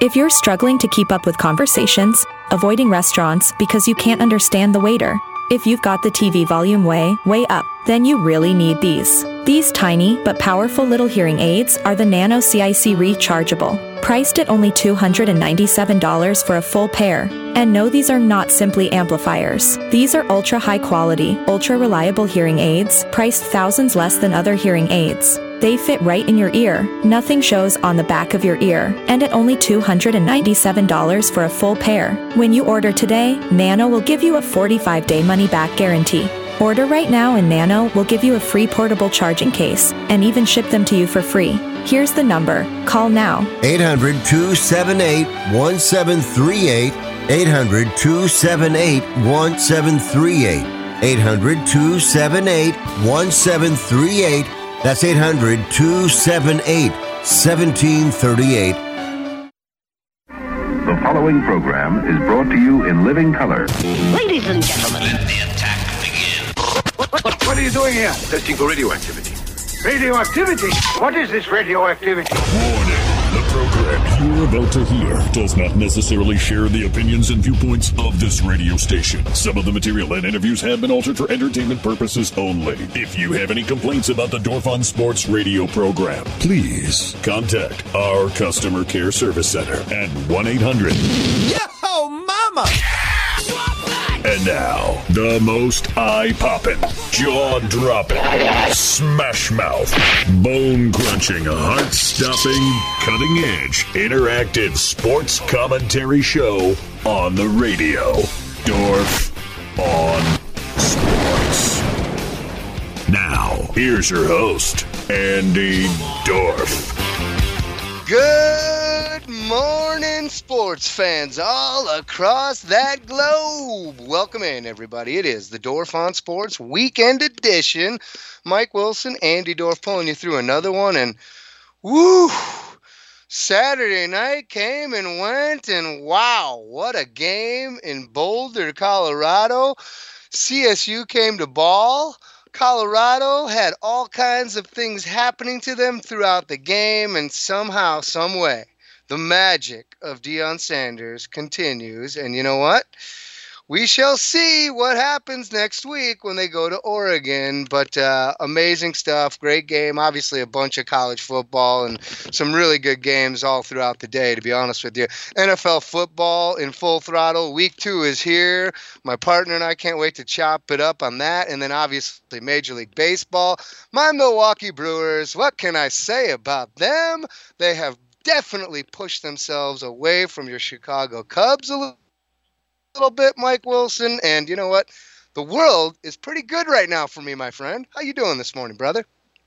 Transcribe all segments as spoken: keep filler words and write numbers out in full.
If you're struggling to keep up with conversations, avoiding restaurants because you can't understand the waiter, if you've got the T V volume way, way up, then you really need these. These tiny but powerful little hearing aids are the Nano C I C Rechargeable, priced at only two hundred ninety-seven dollars for a full pair. And no, these are not simply amplifiers. These are ultra high quality, ultra reliable hearing aids, priced thousands less than other hearing aids. They fit right in your ear, nothing shows on the back of your ear, and at only two hundred ninety-seven dollars for a full pair. When you order today, Nano will give you a forty-five day money-back guarantee. Order right now and Nano will give you a free portable charging case, and even ship them to you for free. Here's the number. Call now. eight hundred, two seven eight, one seven three eight. eight hundred, two seven eight, one seven three eight. eight hundred, two seven eight, one seven three eight. That's eight hundred, two seven eight, one seven three eight. The following program is brought to you in living color. Ladies and gentlemen, let the attack begin. What, what, what are you doing here? Testing for radioactivity. Radioactivity? What is this radioactivity? Warning. The program you're about to hear does not necessarily share the opinions and viewpoints of this radio station. Some of the material and interviews have been altered for entertainment purposes only. If you have any complaints about the Dorf on Sports radio program, please contact our customer care service center at one eight hundred. Yo, mama! And now, the most eye-popping, jaw-dropping, smash-mouth, bone-crunching, heart-stopping, cutting-edge, interactive sports commentary show on the radio. Dorf on Sports. Now, here's your host, Andy Dorf. Good morning, sports fans all across that globe. Welcome in, everybody. It is the Dorf on Sports Weekend Edition. Mike Wilson, Andy Dorf pulling you through another one. And, woo, Saturday night came and went, and wow, what a game in Boulder, Colorado. C S U came to ball. Colorado had all kinds of things happening to them throughout the game, and somehow, some way, the magic of Deion Sanders continues. And you know what? We shall see what happens next week when they go to Oregon. But uh, amazing stuff. Great game. Obviously, a bunch of college football and some really good games all throughout the day, to be honest with you. N F L football in full throttle. Week two is here. My partner and I can't wait to chop it up on that. And then, obviously, Major League Baseball. My Milwaukee Brewers, what can I say about them? They have definitely pushed themselves away from your Chicago Cubs a little. little bit, Mike Wilson, and you know what? The world is pretty good right now for me, my friend. How you doing this morning, brother?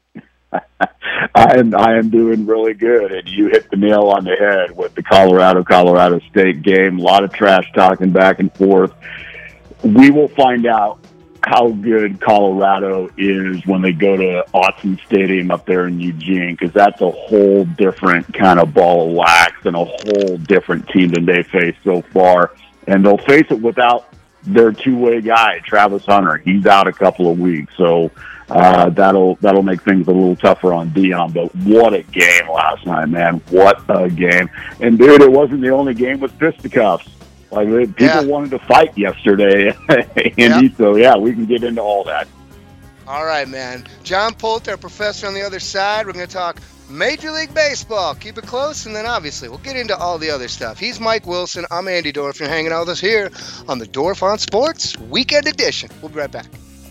I am I am doing really good, and you hit the nail on the head with the Colorado-Colorado State game. A lot of trash talking back and forth. We will find out how good Colorado is when they go to Autzen Stadium up there in Eugene, because that's a whole different kind of ball of wax and a whole different team than they faced so far. And they'll face it without their two-way guy, Travis Hunter. He's out a couple of weeks, so uh, that'll that'll make things a little tougher on Deion. But what a game last night, man! What a game! And dude, it wasn't the only game with fisticuffs. Like people yeah. wanted to fight yesterday, Andy. Yep. So yeah, we can get into all that. All right, man. John Polt, our professor on the other side. We're going to talk Major League Baseball. Keep it close, and then obviously we'll get into all the other stuff. He's Mike Wilson. I'm Andy Dorf. You're hanging out with us here on the Dorf on Sports Weekend Edition. We'll be right back.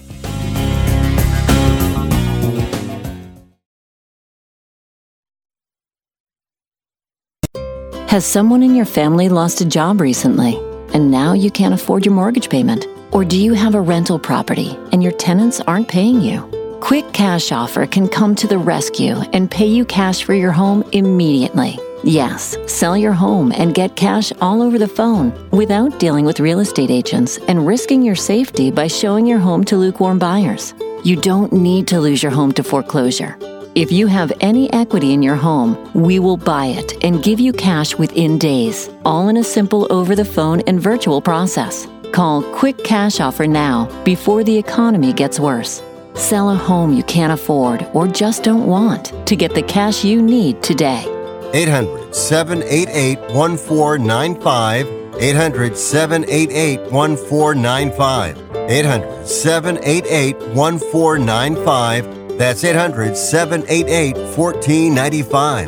Has someone in your family lost a job recently, and now you can't afford your mortgage payment? Or do you have a rental property and your tenants aren't paying you? Quick Cash Offer can come to the rescue and pay you cash for your home immediately. Yes, sell your home and get cash all over the phone without dealing with real estate agents and risking your safety by showing your home to lukewarm buyers. You don't need to lose your home to foreclosure. If you have any equity in your home, we will buy it and give you cash within days, all in a simple over-the-phone and virtual process. Call Quick Cash Offer now before the economy gets worse. Sell a home you can't afford or just don't want to get the cash you need today. eight hundred, seven eight eight, one four nine five. eight hundred, seven eight eight, one four nine five. eight hundred, seven eight eight, one four nine five. That's eight hundred, seven eight eight, one four nine five.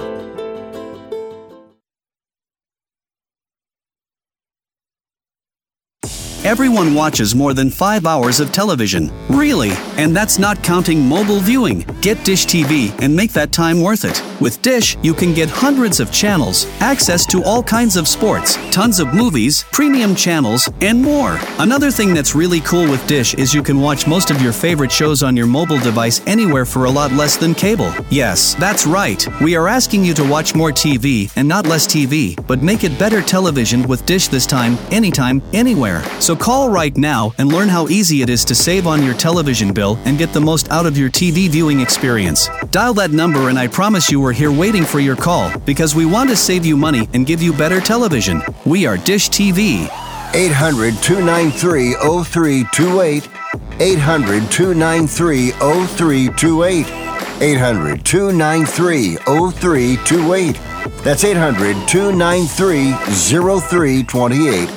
Everyone watches more than five hours of television. Really? And that's not counting mobile viewing. Get Dish T V and make that time worth it. With Dish, you can get hundreds of channels, access to all kinds of sports, tons of movies, premium channels, and more. Another thing that's really cool with Dish is you can watch most of your favorite shows on your mobile device anywhere for a lot less than cable. Yes, that's right. We are asking you to watch more T V and not less T V, but make it better television with Dish this time, anytime, anywhere. So call right now and learn how easy it is to save on your television bill and get the most out of your T V viewing experience. Dial that number and I promise you we're here waiting for your call because we want to save you money and give you better television. We are Dish T V. eight hundred, two nine three, oh three two eight. eight hundred, two nine three, oh three two eight. eight hundred, two nine three, oh three two eight. That's eight hundred, two nine three, oh three two eight.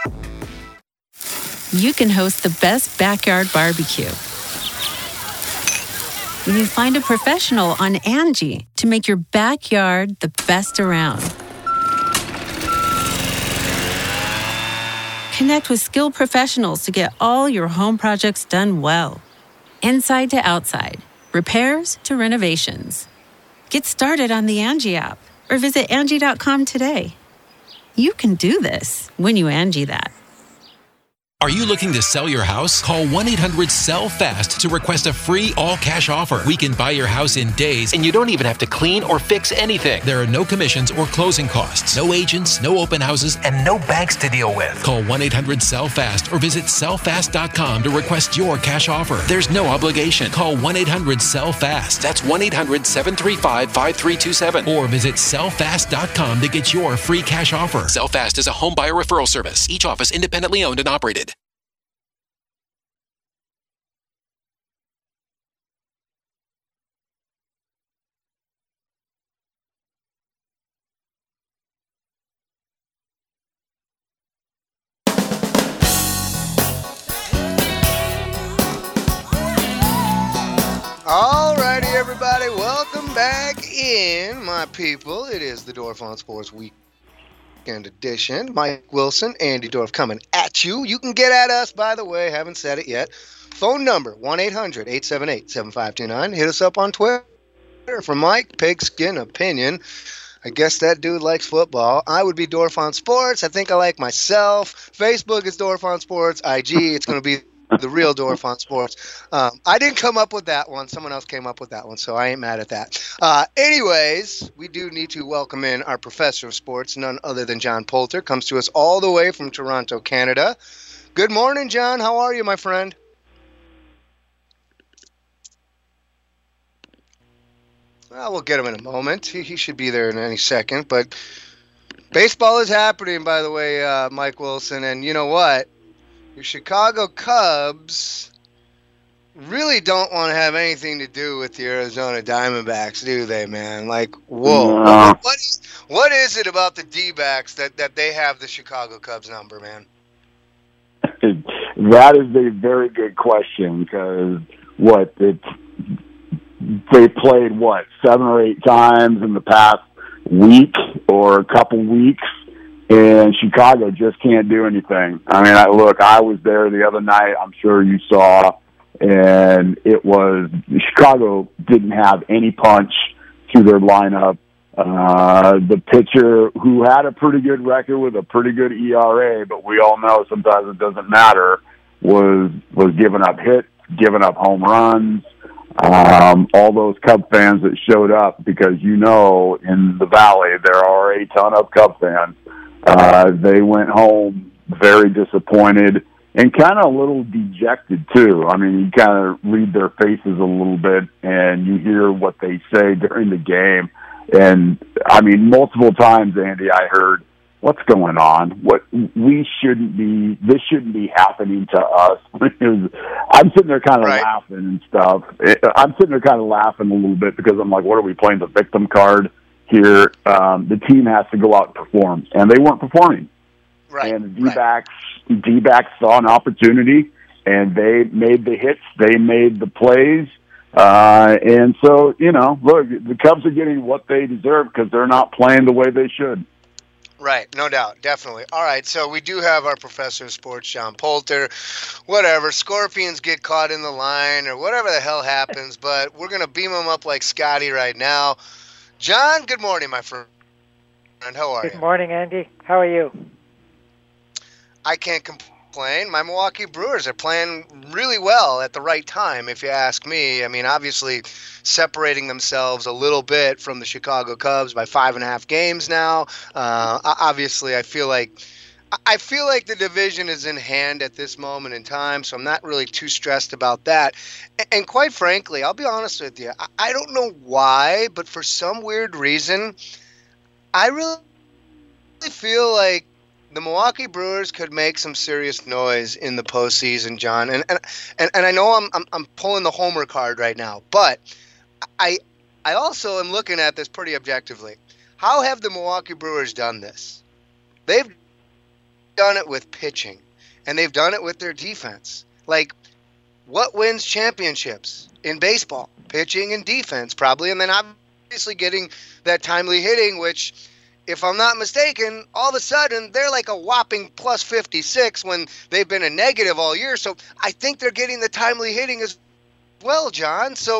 You can host the best backyard barbecue when you find a professional on Angie to make your backyard the best around. Connect with skilled professionals to get all your home projects done well. Inside to outside, repairs to renovations. Get started on the Angie app or visit Angie dot com today. You can do this when you Angie that. Are you looking to sell your house? Call one eight hundred sell fast to request a free all-cash offer. We can buy your house in days, and you don't even have to clean or fix anything. There are no commissions or closing costs, no agents, no open houses, and no banks to deal with. Call one eight hundred sell fast or visit sell fast dot com to request your cash offer. There's no obligation. Call one eight hundred sell fast. That's one eight hundred seven three five five three two seven or visit sell fast dot com to get your free cash offer. SellFast is a home buyer referral service. Each office independently owned and operated. Alrighty, everybody, welcome back in, my people. It is the Dorf on Sports Weekend Edition. Mike Wilson, Andy Dorf coming at you. You can get at us, by the way, haven't said it yet. Phone number, one eight hundred eight seven eight seven five two nine. Hit us up on Twitter for Mike Pigskin Opinion. I guess that dude likes football. I would be Dorf on Sports. I think I like myself. Facebook is Dorf on Sports. I G, it's going to be the real Dorf on Sports. Um, I didn't come up with that one. Someone else came up with that one, so I ain't mad at that. Uh, anyways, we do need to welcome in our professor of sports, none other than John Poulter. Comes to us all the way from Toronto, Canada. Good morning, John. How are you, my friend? Well, we'll get him in a moment. He, he should be there in any second. But baseball is happening, by the way, uh, Mike Wilson. And you know what? Your Chicago Cubs really don't want to have anything to do with the Arizona Diamondbacks, do they, man? Like, whoa. No. What, what, is, what is it about the D-backs that, that they have the Chicago Cubs number, man? That is a very good question because, what, it's, they played, what, seven or eight times in the past week or a couple weeks? And Chicago just can't do anything. I mean, I, look, I was there the other night. I'm sure you saw, and it was Chicago didn't have any punch to their lineup. Uh, the pitcher who had a pretty good record with a pretty good E R A, but we all know sometimes it doesn't matter, was was giving up hits, giving up home runs. Um, all those Cub fans that showed up, because you know in the Valley there are a ton of Cub fans. Uh, they went home very disappointed and kind of a little dejected, too. I mean, you kind of read their faces a little bit, and you hear what they say during the game. And, I mean, multiple times, Andy, I heard, what's going on? What we shouldn't be, this shouldn't be happening to us. I'm sitting there kind of right. laughing and stuff. I'm sitting there kind of laughing a little bit because I'm like, what are we playing, the victim card? here, um, the team has to go out and perform, and they weren't performing. Right. And the D-backs, right. D-backs saw an opportunity, and they made the hits, they made the plays, uh, and so, you know, look, the Cubs are getting what they deserve because they're not playing the way they should. Right, no doubt, definitely. All right, so we do have our professor of sports, John Poulter. Whatever, scorpions get caught in the line or whatever the hell happens, but we're going to beam them up like Scotty right now. John, good morning, my friend. How are you? Good morning, Andy. How are you? I can't complain. My Milwaukee Brewers are playing really well at the right time, if you ask me. I mean, obviously separating themselves a little bit from the Chicago Cubs by five and a half games now. Uh, obviously, I feel like I feel like the division is in hand at this moment in time, so I'm not really too stressed about that. And quite frankly, I'll be honest with you, I don't know why, but for some weird reason, I really feel like the Milwaukee Brewers could make some serious noise in the postseason, John. And and and, and I know I'm, I'm I'm pulling the homer card right now, but I I also am looking at this pretty objectively. How have the Milwaukee Brewers done this? They've done it with pitching, and they've done it with their defense. Like, what wins championships in baseball? Pitching and defense, probably, and then obviously getting that timely hitting, which, if I'm not mistaken, all of a sudden they're like a whopping plus fifty-six when they've been a negative all year. So I think they're getting the timely hitting as well, John. So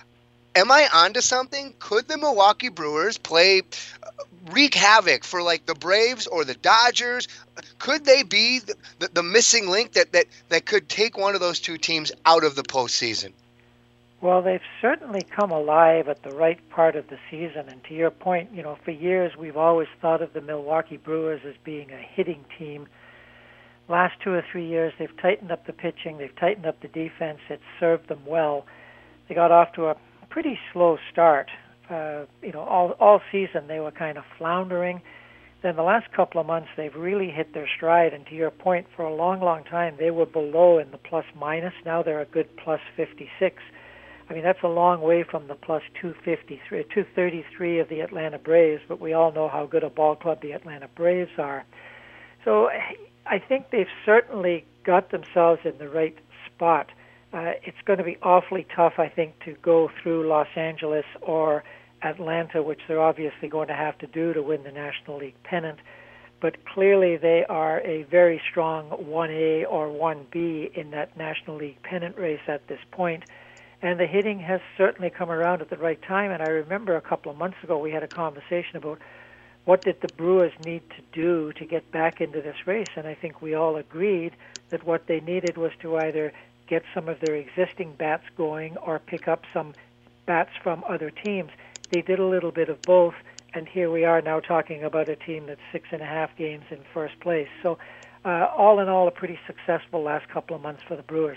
am I onto something? Could the Milwaukee Brewers play, wreak havoc for like the Braves or the Dodgers? Could they be the, the, the missing link that, that, that could take one of those two teams out of the postseason? Well, they've certainly come alive at the right part of the season. And to your point, you know, for years we've always thought of the Milwaukee Brewers as being a hitting team. Last two or three years, they've tightened up the pitching, they've tightened up the defense. It's served them well. They got off to a pretty slow start. Uh, you know, all all season they were kind of floundering. Then the last couple of months, they've really hit their stride. And to your point, for a long, long time, they were below in the plus minus. Now they're a good plus fifty-six. I mean, that's a long way from the plus two fifty-three, two thirty-three of the Atlanta Braves, but we all know how good a ball club the Atlanta Braves are. So I think they've certainly got themselves in the right spot. Uh, it's going to be awfully tough, I think, to go through Los Angeles or Atlanta, which they're obviously going to have to do to win the National League pennant. But clearly they are a very strong one A or one B in that National League pennant race at this point. And the hitting has certainly come around at the right time. And I remember a couple of months ago we had a conversation about what did the Brewers need to do to get back into this race. And I think we all agreed that what they needed was to either get some of their existing bats going or pick up some bats from other teams. They did a little bit of both. And here we are now talking about a team that's six and a half games in first place. So uh, all in all, a pretty successful last couple of months for the Brewers.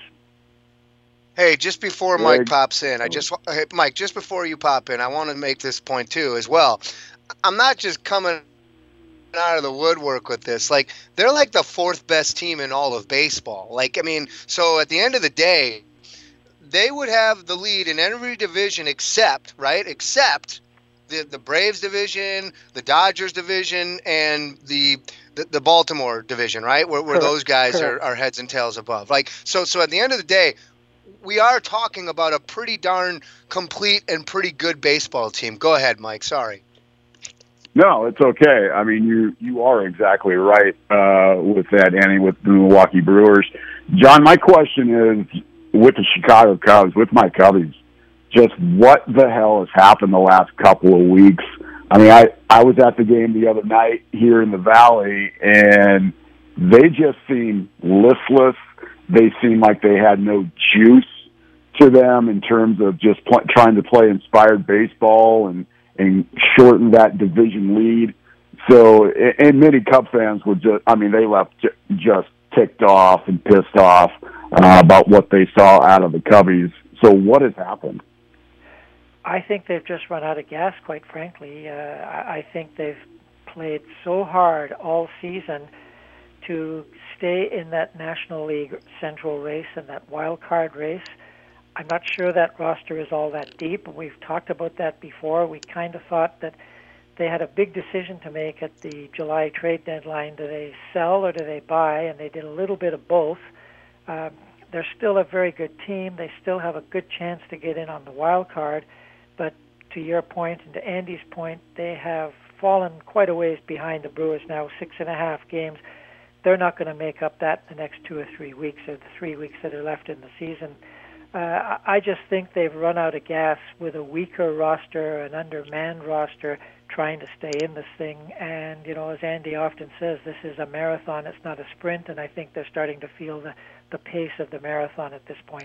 Hey, just before Mike pops in, I just hey, Mike, just before you pop in, I want to make this point too as well. I'm not just coming out of the woodwork with this. Like, they're like the fourth best team in all of baseball. Like, I mean, so at the end of the day, they would have the lead in every division except, right, except the the Braves division, the Dodgers division, and the the, the Baltimore division, right, where where those guys are, are heads and tails above. Like, so so at the end of the day, we are talking about a pretty darn complete and pretty good baseball team. Go ahead, Mike. Sorry. No, it's okay. I mean, you you are exactly right uh, with that, Annie, with the Milwaukee Brewers. John, my question is, with the Chicago Cubs, with my Cubbies, just what the hell has happened the last couple of weeks? I mean, I, I was at the game the other night here in the Valley, and they just seem listless. They seem like they had no juice to them in terms of just pl- trying to play inspired baseball and, and shorten that division lead. So, and many Cub fans were just, I mean, they left j- just ticked off and pissed off uh, about what they saw out of the Cubbies. So what has happened? I think they've just run out of gas, quite frankly. Uh, I think they've played so hard all season to stay in that National League Central race and that wild card race. I'm not sure that roster is all that deep. We've talked about that before. We kind of thought that they had a big decision to make at the July trade deadline. Do they sell or do they buy? And they did a little bit of both. Um, they're still a very good team. They still have a good chance to get in on the wild card. But to your point and to Andy's point, they have fallen quite a ways behind the Brewers now, six and a half games. They're not going to make up that the next two or three weeks, or the three weeks that are left in the season. Uh, I just think they've run out of gas with a weaker roster, an undermanned roster, trying to stay in this thing. And, you know, as Andy often says, this is a marathon, it's not a sprint, and I think they're starting to feel the, the pace of the marathon at this point.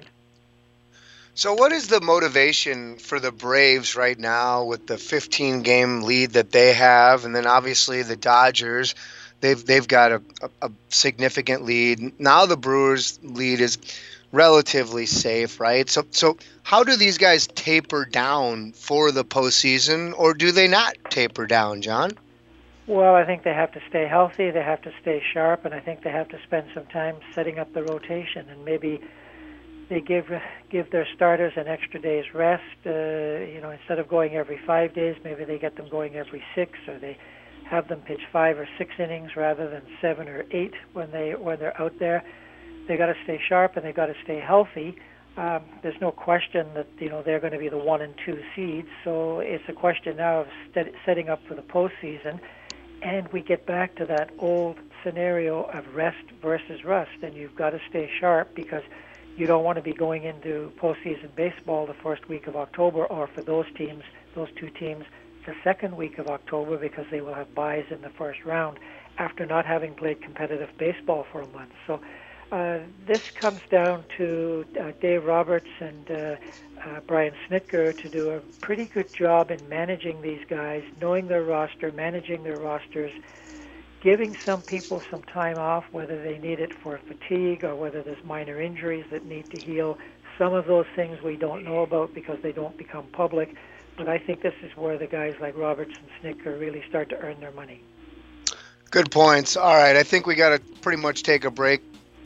So what is the motivation for the Braves right now with the fifteen-game lead that they have, and then obviously the Dodgers, they've they've got a, a, a significant lead. Now the Brewers' lead is relatively safe, right? So so how do these guys taper down for the postseason, or do they not taper down, John? Well, I think they have to stay healthy, they have to stay sharp, and I think they have to spend some time setting up the rotation, and maybe they give give their starters an extra day's rest. Uh, you know, instead of going every five days, maybe they get them going every six, or they have them pitch five or six innings rather than seven or eight when they when they're out there. They got to stay sharp and they got to stay healthy. Um, there's no question that you know they're going to be the one and two seeds. So it's a question now of st- setting up for the postseason, and we get back to that old scenario of rest versus rust. And you've got to stay sharp because you don't want to be going into postseason baseball the first week of October, or for those teams, those two teams, the second week of October, because they will have byes in the first round after not having played competitive baseball for a month. So uh, this comes down to uh, Dave Roberts and uh, uh, Brian Snitker to do a pretty good job in managing these guys, knowing their roster, managing their rosters, giving some people some time off, whether they need it for fatigue or whether there's minor injuries that need to heal. Some of those things we don't know about because they don't become public, but I think this is where the guys like Roberts and Snitker really start to earn their money. Good points. All right, I think we got to pretty much take a break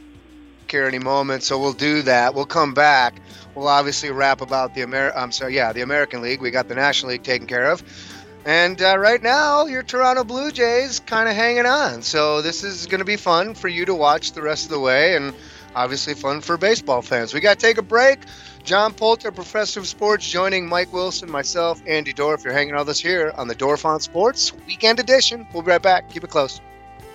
here any moment, so we'll do that. We'll come back. We'll obviously wrap about the Amer- I'm sorry, yeah, the American League. We got the National League taken care of. And uh, right now, your Toronto Blue Jays kind of hanging on. So this is going to be fun for you to watch the rest of the way, and obviously fun for baseball fans. We got to take a break. John Poulter, Professor of Sports, joining Mike Wilson, myself, Andy Dorff. You're hanging with us here on the Dorff on Sports Weekend Edition. We'll be right back. Keep it close.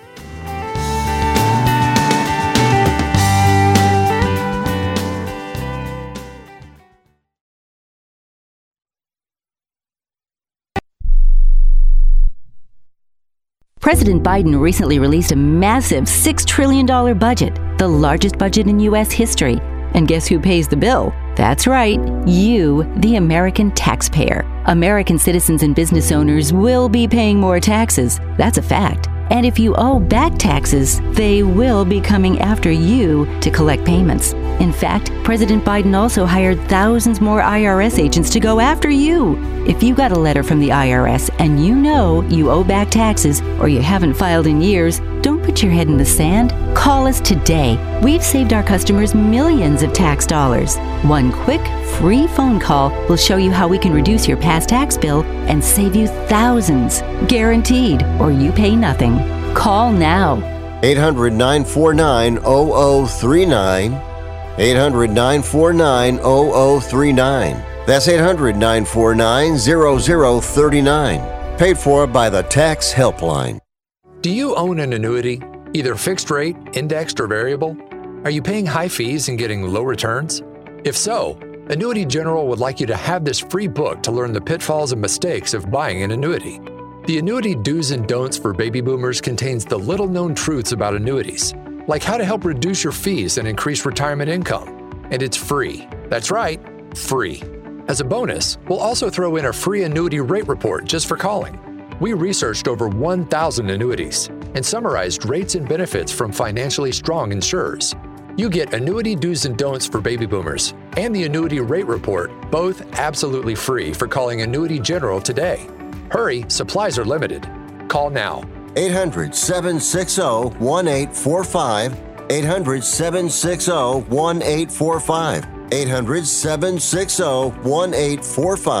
President Biden recently released a massive six trillion dollars budget, the largest budget in U S history. And guess who pays the bill? That's right, you, the American taxpayer. American citizens and business owners will be paying more taxes. That's a fact. And if you owe back taxes, they will be coming after you to collect payments. In fact, President Biden also hired thousands more I R S agents to go after you. If you got a letter from the I R S and you know you owe back taxes or you haven't filed in years, don't put your head in the sand. Call us today. We've saved our customers millions of tax dollars. One quick, free phone call will show you how we can reduce your past tax bill and save you thousands. Guaranteed, or you pay nothing. Call now. eight hundred, nine four nine, zero zero three nine. eight hundred, nine four nine, zero zero three nine. That's eight hundred, nine four nine, zero zero three nine. Paid for by the Tax Helpline. Do you own an annuity, either fixed rate, indexed, or variable? Are you paying high fees and getting low returns? If so, Annuity General would like you to have this free book to learn the pitfalls and mistakes of buying an annuity. The Annuity Do's and Don'ts for Baby Boomers contains the little-known truths about annuities, like how to help reduce your fees and increase retirement income. And it's free. That's right, free. As a bonus, we'll also throw in a free annuity rate report just for calling. We researched over one thousand annuities and summarized rates and benefits from financially strong insurers. You get Annuity Do's and Don'ts for Baby Boomers and the Annuity Rate Report, both absolutely free for calling Annuity General today. Hurry, supplies are limited. Call now. eight hundred, seven six zero, one eight four five. eight hundred, seven six zero, one eight four five. eight hundred, seven six zero, one eight four five.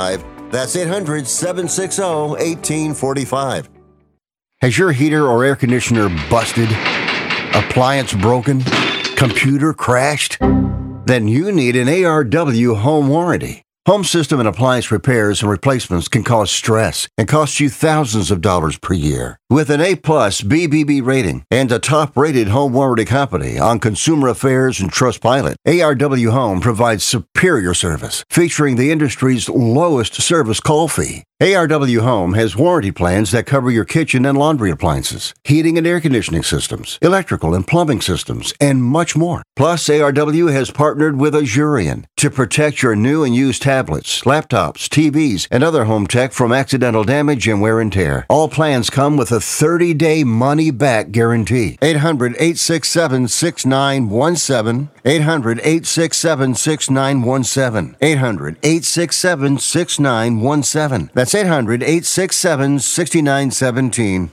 That's eight hundred, seven six zero, one eight four five. Has your heater or air conditioner busted? Appliance broken? Computer crashed? Then you need an A R W home warranty. Home system and appliance repairs and replacements can cause stress and cost you thousands of dollars per year. With an A-plus B B B rating and a top-rated home warranty company on Consumer Affairs and Trustpilot, A R W Home provides superior service, featuring the industry's lowest service call fee. A R W Home has warranty plans that cover your kitchen and laundry appliances, heating and air conditioning systems, electrical and plumbing systems, and much more. Plus, A R W has partnered with Azurion to protect your new and used tablets, laptops, T Vs, and other home tech from accidental damage and wear and tear. All plans come with a thirty-day money-back guarantee. eight hundred, eight six seven, six nine one seven. eight hundred, eight six seven, six nine one seven. eight hundred, eight six seven, six nine one seven. That's eight hundred, eight six seven, six nine one seven.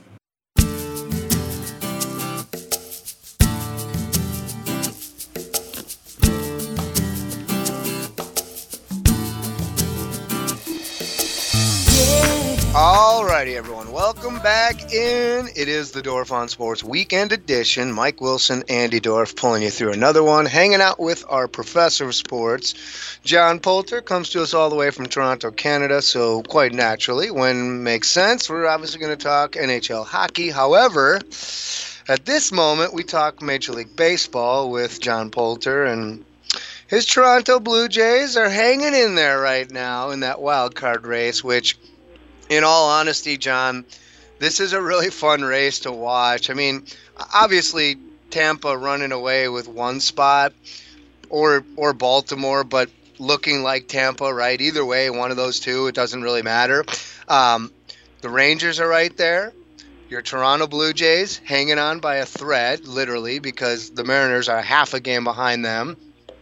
Alrighty, everyone. Welcome back in. It is the Dorf on Sports Weekend Edition. Mike Wilson, Andy Dorf, pulling you through another one. Hanging out with our professor of sports, John Poulter, comes to us all the way from Toronto, Canada. So quite naturally, when it makes sense, we're obviously going to talk N H L hockey. However, at this moment, we talk Major League Baseball with John Poulter, and his Toronto Blue Jays are hanging in there right now in that wild card race, which, in all honesty, John, this is a really fun race to watch. I mean, obviously, Tampa running away with one spot, or or Baltimore, but looking like Tampa, right? Either way, one of those two, it doesn't really matter. Um, the Rangers are right there. Your Toronto Blue Jays hanging on by a thread, literally, because the Mariners are half a game behind them.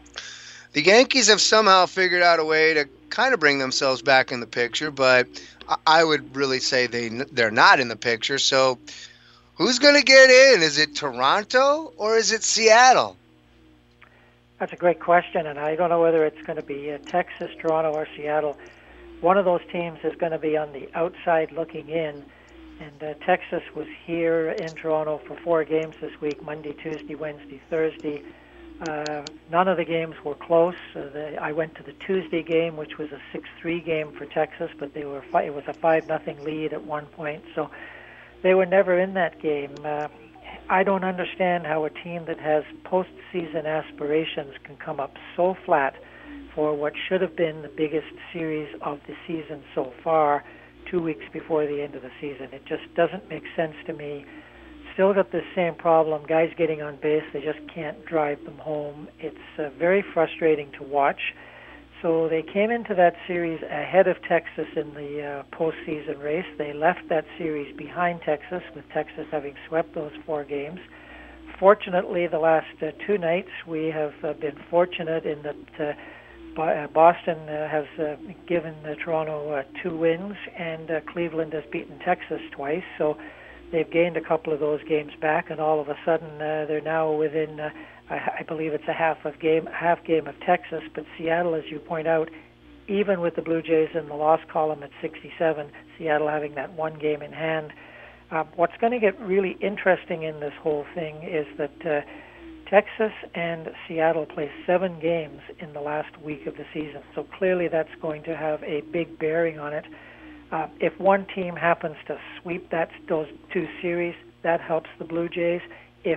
The Yankees have somehow figured out a way to kind of bring themselves back in the picture, but I would really say they, they're not in the picture. So who's going to get in? Is it Toronto or is it Seattle? That's a great question, and I don't know whether it's going to be uh, Texas, Toronto, or Seattle. One of those teams is going to be on the outside looking in, and uh, Texas was here in Toronto for four games this week, Monday, Tuesday, Wednesday, Thursday. Uh, none of the games were close. Uh, the, I went to the Tuesday game, which was a six three game for Texas, but they were fi- it was a five nothing lead at one point, so they were never in that game. Uh, I don't understand how a team that has postseason aspirations can come up so flat for what should have been the biggest series of the season so far, two weeks before the end of the season. It just doesn't make sense to me. Still got the same problem. Guys getting on base, they just can't drive them home. It's uh, very frustrating to watch. So they came into that series ahead of Texas in the uh, postseason race. They left that series behind Texas, with Texas having swept those four games. Fortunately, the last uh, two nights, we have uh, been fortunate in that uh, Boston uh, has uh, given uh, Toronto uh, two wins, and uh, Cleveland has beaten Texas twice. So they've gained a couple of those games back, and all of a sudden uh, they're now within, uh, I, I believe it's a half of game, half game of Texas. But Seattle, as you point out, even with the Blue Jays in the loss column at sixty-seven, Seattle having that one game in hand. Uh, what's going to get really interesting in this whole thing is that uh, Texas and Seattle play seven games in the last week of the season. So clearly that's going to have a big bearing on it. Uh, if one team happens to sweep that those two series, that helps the Blue Jays. If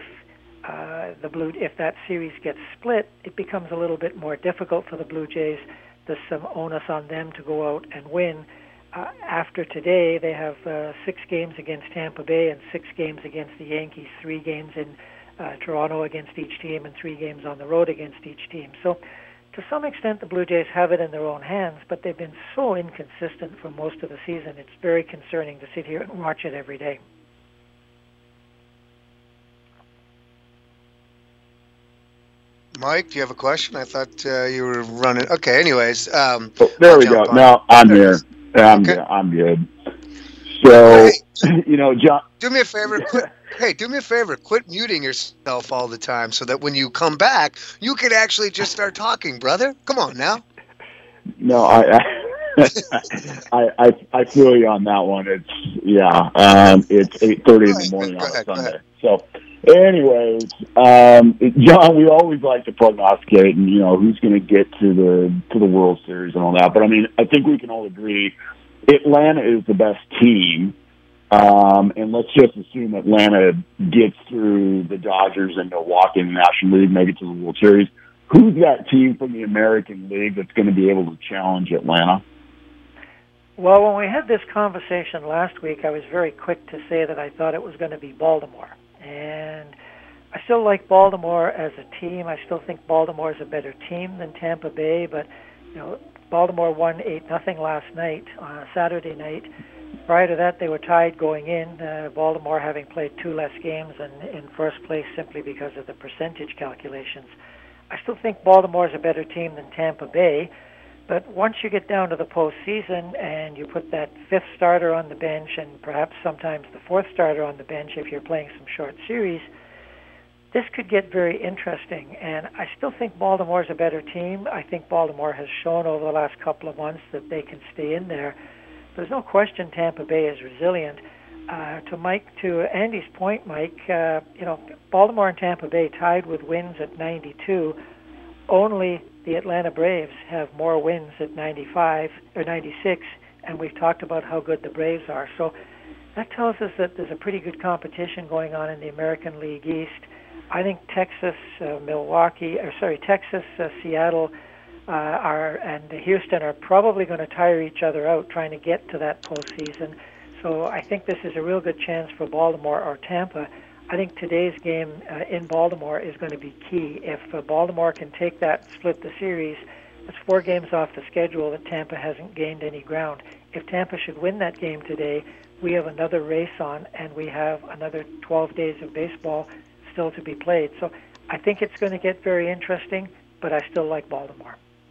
uh, the Blue, if that series gets split, it becomes a little bit more difficult for the Blue Jays. There's some onus on them to go out and win. Uh, after today, they have uh, six games against Tampa Bay and six games against the Yankees, three games in uh, Toronto against each team, and three games on the road against each team. So, to some extent, the Blue Jays have it in their own hands, but they've been so inconsistent for most of the season. It's very concerning to sit here and watch it every day. Mike, do you have a question? I thought uh, you were running. Okay, anyways. Um, oh, there I'll we go. on. No, I'm there here. I'm, okay. good. I'm good. So, hey, you know, John. Do me a favor. Quit, hey, do me a favor. Quit muting yourself all the time so that when you come back, you can actually just start talking, brother. Come on now. No, I, I I, I I feel you on that one. It's yeah. Um, it's eight thirty in the morning on a Sunday. So, anyways, um, John, we always like to prognosticate, and you know who's going to get to the to the World Series and all that. But I mean, I think we can all agree Atlanta is the best team. Um, and let's just assume Atlanta gets through the Dodgers and Milwaukee in the National League, maybe to the World Series. Who's that team from the American League that's going to be able to challenge Atlanta? Well, when we had this conversation last week, I was very quick to say that I thought it was going to be Baltimore. And I still like Baltimore as a team. I still think Baltimore is a better team than Tampa Bay, but you know, Baltimore won eight nothing last night on a Saturday night. Prior to that, they were tied going in, uh, Baltimore having played two less games and in first place simply because of the percentage calculations. I still think Baltimore is a better team than Tampa Bay, but once you get down to the postseason and you put that fifth starter on the bench and perhaps sometimes the fourth starter on the bench if you're playing some short series, this could get very interesting. And I still think Baltimore is a better team. I think Baltimore has shown over the last couple of months that they can stay in there. There's no question Tampa Bay is resilient. Uh, to Mike, to Andy's point, Mike, uh, you know, Baltimore and Tampa Bay tied with wins at ninety-two. Only the Atlanta Braves have more wins at ninety-five or ninety-six, and we've talked about how good the Braves are. So that tells us that there's a pretty good competition going on in the American League East. I think Texas, uh, Milwaukee, or sorry, Texas, uh, Seattle, Uh, are and Houston are probably going to tire each other out trying to get to that postseason. So I think this is a real good chance for Baltimore or Tampa. I think today's game uh, in Baltimore is going to be key. If uh, Baltimore can take that, split the series, that's four games off the schedule that Tampa hasn't gained any ground. If Tampa should win that game today, we have another race on, and we have another twelve days of baseball still to be played. So I think it's going to get very interesting, but I still like Baltimore.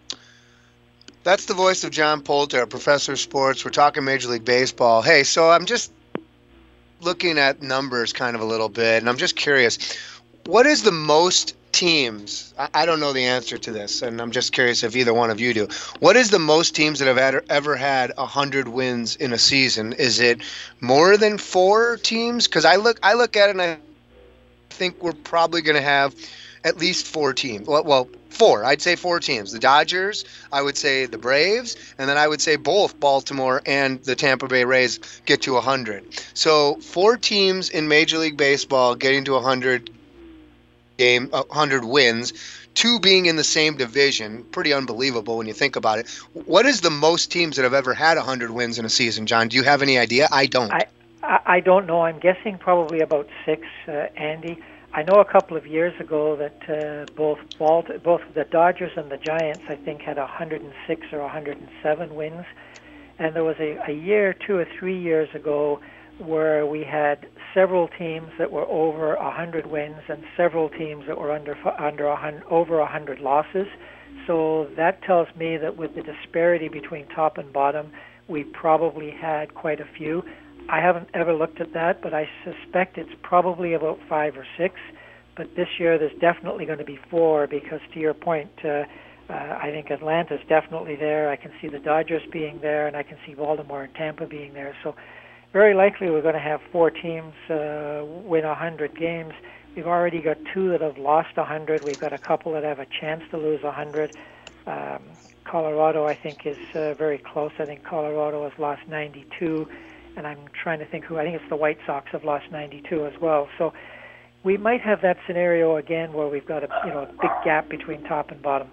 That's the voice of John Poulter, a professor of sports. We're talking Major League Baseball. Hey, so I'm just looking at numbers kind of a little bit, and I'm just curious. What is the most teams? I don't know the answer to this, and I'm just curious if either one of you do. What is the most teams that have had, ever had one hundred wins in a season? Is it more than four teams? Because I look, I look at it, and I think we're probably going to have at least four teams. Well, well, four. I'd say four teams. The Dodgers, I would say the Braves, and then I would say both Baltimore and the Tampa Bay Rays get to one hundred. So four teams in Major League Baseball getting to one hundred game, one hundred wins, two being in the same division. Pretty unbelievable when you think about it. What is the most teams that have ever had one hundred wins in a season, John? Do you have any idea? I don't. I, I don't know. I'm guessing probably about six, uh, Andy. I know a couple of years ago that uh, both Balt- both the Dodgers and the Giants, I think, had one hundred six or one hundred seven wins. And there was a, a year, two or three years ago, where we had several teams that were over one hundred wins and several teams that were under under one hundred, over one hundred losses. So that tells me that with the disparity between top and bottom, we probably had quite a few. I haven't ever looked at that, but I suspect it's probably about five or six. But this year there's definitely going to be four because, to your point, uh, uh, I think Atlanta's definitely there. I can see the Dodgers being there, and I can see Baltimore and Tampa being there. So very likely we're going to have four teams uh, win one hundred games. We've already got two that have lost one hundred. We've got a couple that have a chance to lose one hundred. Um, Colorado, I think, is uh, very close. I think Colorado has lost ninety-two. And I'm trying to think who, I think it's the White Sox have lost ninety-two as well. So we might have that scenario again where we've got a you know a big gap between top and bottom.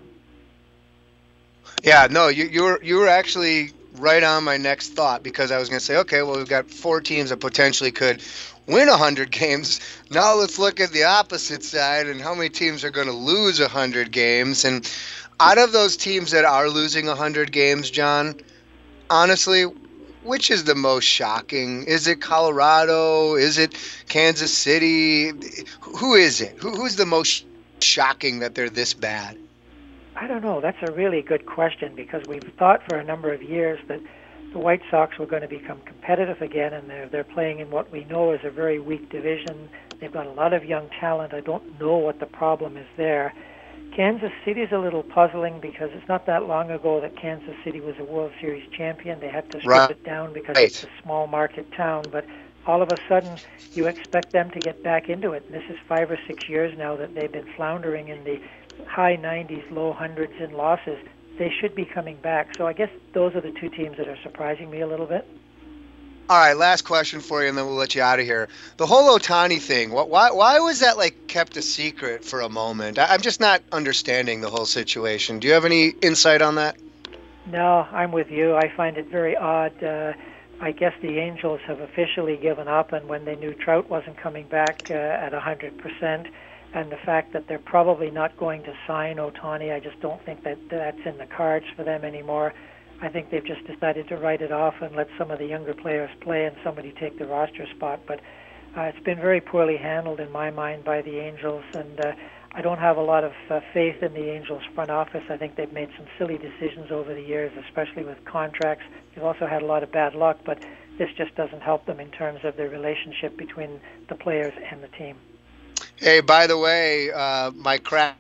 Yeah, no, you you were you were actually right on my next thought, because I was going to say, okay, well, we've got four teams that potentially could win one hundred games. Now let's look at the opposite side and how many teams are going to lose one hundred games. And out of those teams that are losing one hundred games, John, honestly, which is the most shocking? Is it Colorado? Is it Kansas City? Who is it? Who, who's the most shocking that they're this bad? I don't know. That's a really good question, because we've thought for a number of years that the White Sox were going to become competitive again, and they're, they're playing in what we know is a very weak division. They've got a lot of young talent. I don't know what the problem is there. Kansas City's a little puzzling because it's not that long ago that Kansas City was a World Series champion. They had to strip right. it down because it's a small market town, but all of a sudden you expect them to get back into it. And this is five or six years now that they've been floundering in the high nineties, low hundreds in losses. They should be coming back. So I guess those are the two teams that are surprising me a little bit. All right, last question for you, and then we'll let you out of here. The whole Ohtani thing, what, why why was that like kept a secret for a moment? I, I'm just not understanding the whole situation. Do you have any insight on that? No, I'm with you. I find it very odd. Uh, I guess the Angels have officially given up, and when they knew Trout wasn't coming back uh, at one hundred percent, and the fact that they're probably not going to sign Ohtani, I just don't think that that's in the cards for them anymore. I think they've just decided to write it off and let some of the younger players play and somebody take the roster spot. But uh, it's been very poorly handled in my mind by the Angels, and uh, I don't have a lot of uh, faith in the Angels front office. I think they've made some silly decisions over the years, especially with contracts. They've also had a lot of bad luck, but this just doesn't help them in terms of the relationship between the players and the team. Hey, by the way, uh, my crack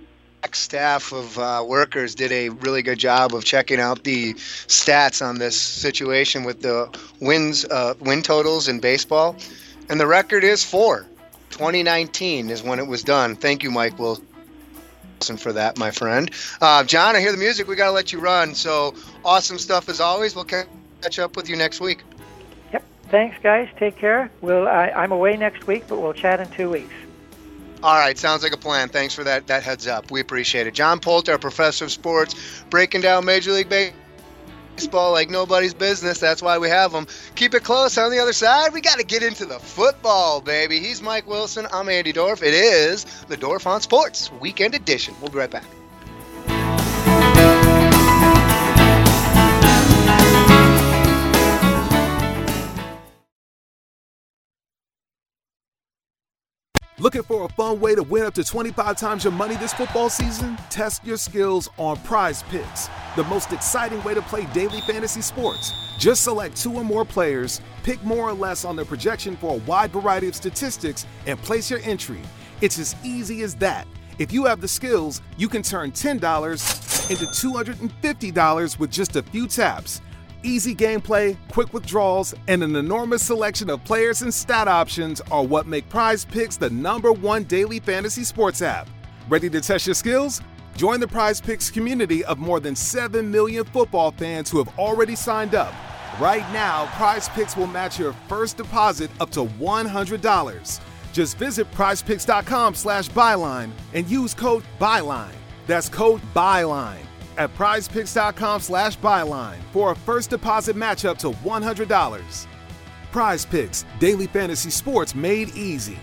staff of uh, workers did a really good job of checking out the stats on this situation with the wins, uh, win totals in baseball, and the record is four. twenty nineteen is when it was done. Thank you, Mike Wilson, for that, my friend. Uh, John, I hear the music. We got to let you run. So awesome stuff as always. We'll catch up with you next week. Yep. Thanks, guys. Take care. We'll. I, I'm away next week, but we'll chat in two weeks. All right, sounds like a plan. Thanks for that that heads up. We appreciate it. John Poulter, our professor of sports, breaking down Major League Baseball like nobody's business. That's why we have him. Keep it close. On the other side, we got to get into the football, baby. He's Mike Wilson. I'm Andy Dorf. It is the Dorf on Sports Weekend Edition. We'll be right back. Looking for a fun way to win up to twenty-five times your money this football season? Test your skills on Prize Picks, the most exciting way to play daily fantasy sports. Just select two or more players, pick more or less on their projection for a wide variety of statistics, and place your entry. It's as easy as that. If you have the skills, you can turn ten dollars into two hundred fifty dollars with just a few taps. Easy gameplay, quick withdrawals, and an enormous selection of players and stat options are what make Prize Picks the number one daily fantasy sports app. Ready to test your skills? Join the Prize Picks community of more than seven million football fans who have already signed up. Right now, Prize Picks will match your first deposit up to one hundred dollars. Just visit prizepicks.com slash byline and use code BYLINE. That's code BYLINE at prizepicks.com slash byline for a first deposit match up to one hundred dollars. Prize Picks, daily fantasy sports made easy.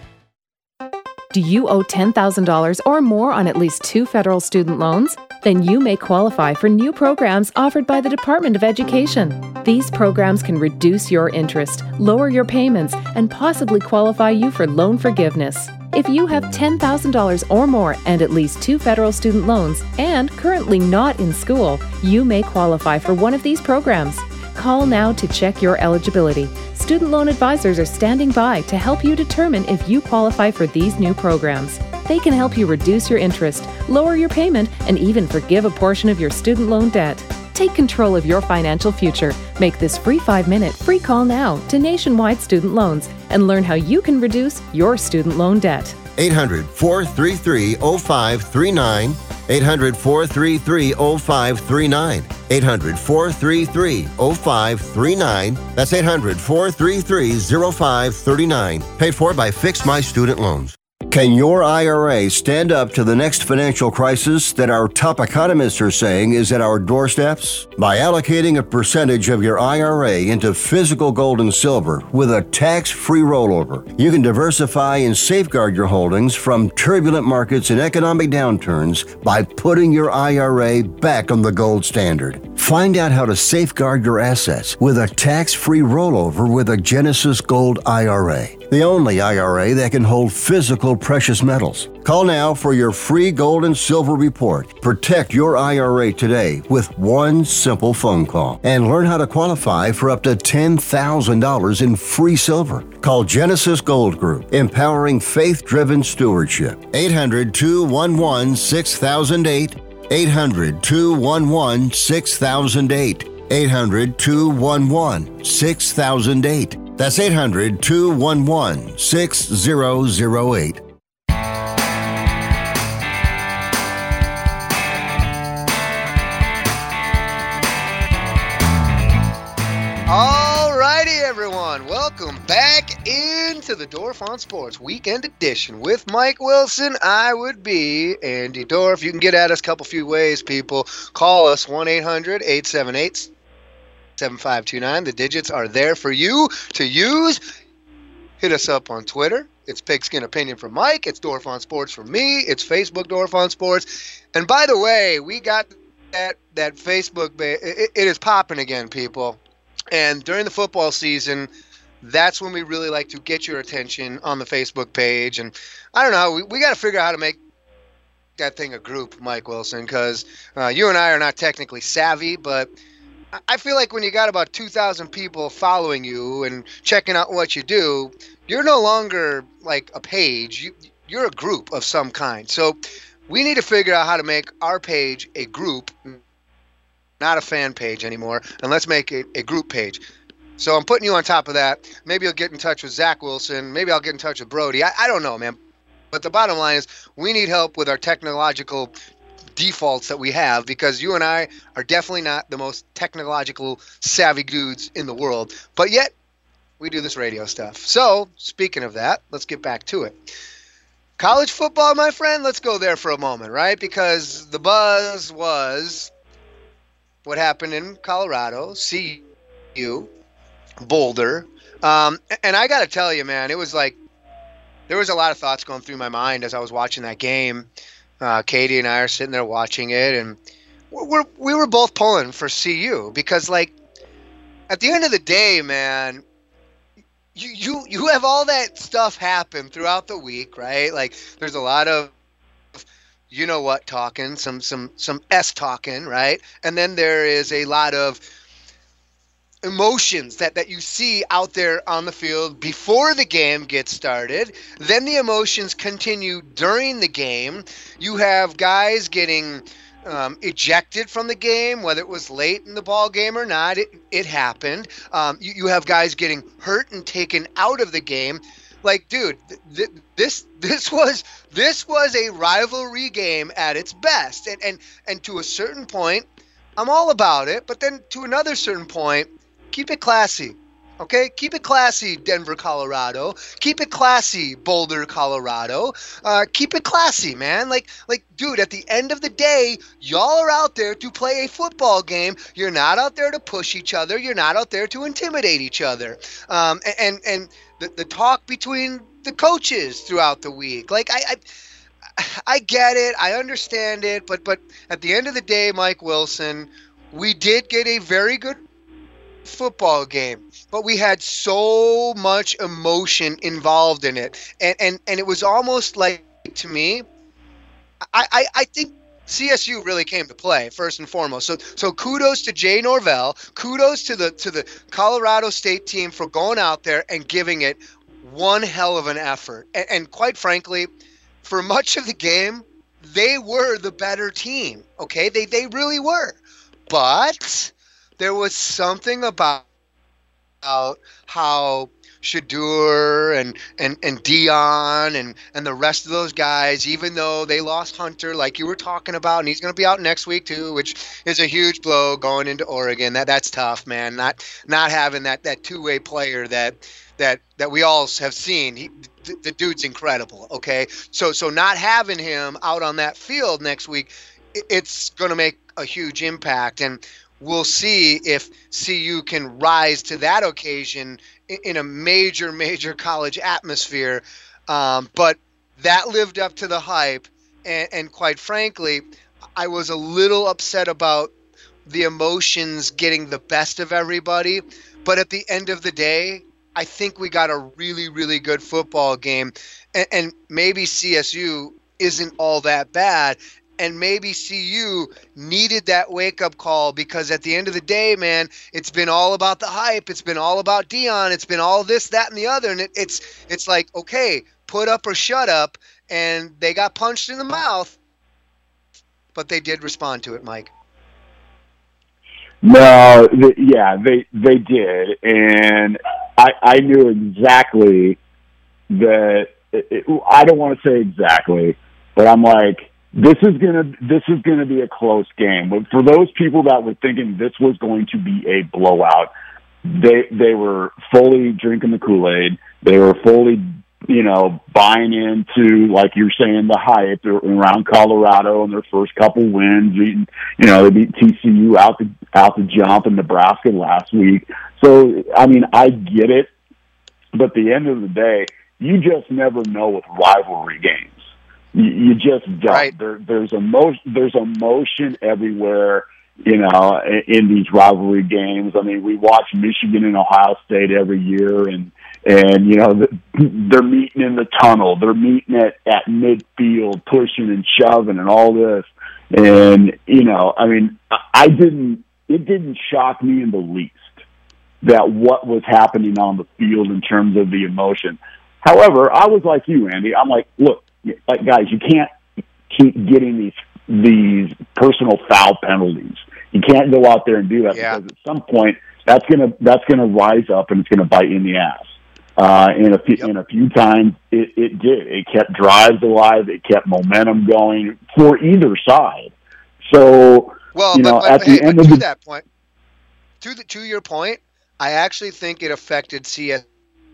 Do you owe ten thousand dollars or more on at least two federal student loans? Then you may qualify for new programs offered by the Department of Education. These programs can reduce your interest, lower your payments, and possibly qualify you for loan forgiveness. If you have ten thousand dollars or more and at least two federal student loans and currently not in school, you may qualify for one of these programs. Call now to check your eligibility. Student loan advisors are standing by to help you determine if you qualify for these new programs. They can help you reduce your interest, lower your payment, and even forgive a portion of your student loan debt. Take control of your financial future. Make this free five-minute free call now to Nationwide Student Loans and learn how you can reduce your student loan debt. eight hundred, four three three, oh five three nine. eight hundred, four three three, oh five three nine. eight hundred, four three three, oh five three nine. That's eight hundred, four three three, oh five three nine. Paid for by Fix My Student Loans. Can your I R A stand up to the next financial crisis that our top economists are saying is at our doorsteps? By allocating a percentage of your I R A into physical gold and silver with a tax-free rollover, you can diversify and safeguard your holdings from turbulent markets and economic downturns by putting your I R A back on the gold standard. Find out how to safeguard your assets with a tax-free rollover with a Genesis Gold I R A, the only I R A that can hold physical World Precious Metals. Call now for your free gold and silver report. Protect your I R A today with one simple phone call and learn how to qualify for up to ten thousand dollars in free silver. Call Genesis Gold Group, empowering faith-driven stewardship. eight hundred, two one one, six thousand eight. eight hundred, two one one, six thousand eight. eight hundred, two one one, six thousand eight. That's eight hundred, two one one, six thousand eight. All righty, everyone. Welcome back into the Dorf on Sports Weekend Edition with Mike Wilson. I would be Andy Dorf. You can get at us a couple few ways, people. Call us one eight hundred, eight seven eight, seven five two nine. The digits are there for you to use. Hit us up on Twitter. It's Pigskin Opinion from Mike. It's Dorf on Sports from me. It's Facebook Dorf on Sports. And by the way, we got that that Facebook. Ba- it, it is popping again, people. And during the football season, that's when we really like to get your attention on the Facebook page. And I don't know, we, we got to figure out how to make that thing a group, Mike Wilson, because uh, you and I are not technically savvy, but I feel like when you got about two thousand people following you and checking out what you do, you're no longer like a page. You, you're a group of some kind. So we need to figure out how to make our page a group, not a fan page anymore, and let's make it a group page. So I'm putting you on top of that. Maybe you'll get in touch with Zach Wilson. Maybe I'll get in touch with Brody. I, I don't know, man. But the bottom line is we need help with our technological defaults that we have, because you and I are definitely not the most technological savvy dudes in the world, but yet we do this radio stuff. So speaking of that, let's get back to it. College football, my friend, let's go there for a moment, right? Because the buzz was what happened in Colorado, C U, Boulder. Um, and I got to tell you, man, it was like there was a lot of thoughts going through my mind as I was watching that game. Uh, Katie and I are sitting there watching it, and we're, we were both pulling for C U because, like, at the end of the day, man, you, you, you have all that stuff happen throughout the week, right? Like, there's a lot of you know what talking, some some some S talking, right? And then there is a lot of emotions that, that you see out there on the field before the game gets started. Then the emotions continue during the game. You have guys getting um, ejected from the game, whether it was late in the ball game or not. It, it happened. Um, you, you have guys getting hurt and taken out of the game. Like, dude, th- th- this this was this was a rivalry game at its best, and and and to a certain point, I'm all about it. But then to another certain point, keep it classy, okay? Keep it classy, Denver, Colorado. Keep it classy, Boulder, Colorado. Uh, keep it classy, man. Like, like, dude, at the end of the day, y'all are out there to play a football game. You're not out there to push each other. You're not out there to intimidate each other. Um, and and, and the, the talk between the coaches throughout the week, like, I, I, I get it. I understand it. But, but at the end of the day, Mike Wilson, we did get a very good football game, but we had so much emotion involved in it, and and and it was almost like, to me, I I, I think C S U really came to play first and foremost. So so kudos to Jay Norvell, kudos to the to the Colorado State team for going out there and giving it one hell of an effort, and, and quite frankly, for much of the game, they were the better team. Okay, they they really were, but there was something about how Shadur and, and, and Dion and, and the rest of those guys, even though they lost Hunter, like you were talking about, and he's going to be out next week too, which is a huge blow going into Oregon. That that's tough, man. Not not having that, that two-way player that that that we all have seen. He, the, the dude's incredible. Okay, so so not having him out on that field next week, it's going to make a huge impact. And we'll see if C U can rise to that occasion in a major, major college atmosphere. Um, but that lived up to the hype. And, and quite frankly, I was a little upset about the emotions getting the best of everybody. But at the end of the day, I think we got a really, really good football game. And, and maybe C S U isn't all that bad. And maybe C U needed that wake-up call because at the end of the day, man, it's been all about the hype. It's been all about Deion. It's been all this, that, and the other. And it, it's it's like, okay, put up or shut up. And they got punched in the mouth. But they did respond to it, Mike. No, th- yeah, they they did. And I, I knew exactly that it, it, I don't want to say exactly, but I'm like, This is gonna this is gonna be a close game. But for those people that were thinking this was going to be a blowout, they they were fully drinking the Kool-Aid. They were fully, you know, buying into, like you're saying, the hype around Colorado and their first couple wins. You know, they beat T C U out the out the jump in Nebraska last week. So I mean, I get it, but at the end of the day, you just never know with rivalry games. You just don't. Right. There, there's emotion. There's emotion everywhere. You know, in, in these rivalry games. I mean, we watch Michigan and Ohio State every year, and and you know they're meeting in the tunnel. They're meeting at at midfield, pushing and shoving, and all this. And you know, I mean, I didn't. It didn't shock me in the least that what was happening on the field in terms of the emotion. However, I was like you, Andy. I'm like, look. Like, guys, you can't keep getting these these personal foul penalties. You can't go out there and do that yeah. because at some point that's gonna that's gonna rise up and it's gonna bite you in the ass. Uh, and a few yep. and a few times it, it did. It kept drives alive. It kept momentum going for either side. So well, you but, know, but, at hey, the end but of to the, that point, to the, to your point, I actually think it affected C S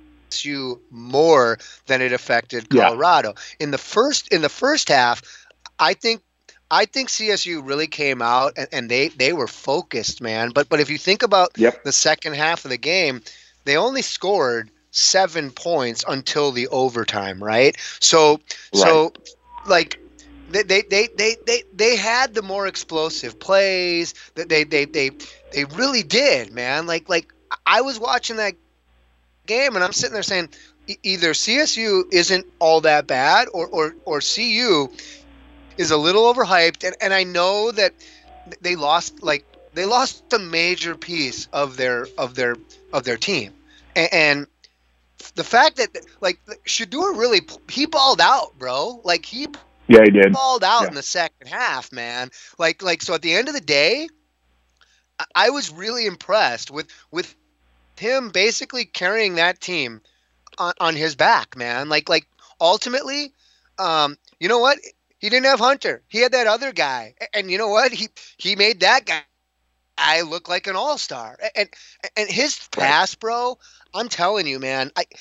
U more than it affected Colorado. Yeah. In the first in the first half, I think I think C S U really came out and, and they, they were focused, man. But but if you think about yep. the second half of the game, they only scored seven points until the overtime, right? So right. so like they they, they, they, they they had the more explosive plays that they, they they they really did, man. Like like I was watching that game and I'm sitting there saying e- either C S U isn't all that bad or or, or C U is a little overhyped, and, and I know that they lost like they lost a major piece of their of their of their team, and, and the fact that like Shedeur really he balled out, bro. Like he yeah he did balled out yeah. in the second half, man. Like like so at the end of the day, I, I was really impressed with with. him basically carrying that team on, on his back, man. Like, like ultimately, um, you know what? He didn't have Hunter. He had that other guy, and you know what? He he made that guy I look like an all-star. And and his pass, bro. I'm telling you, man. I,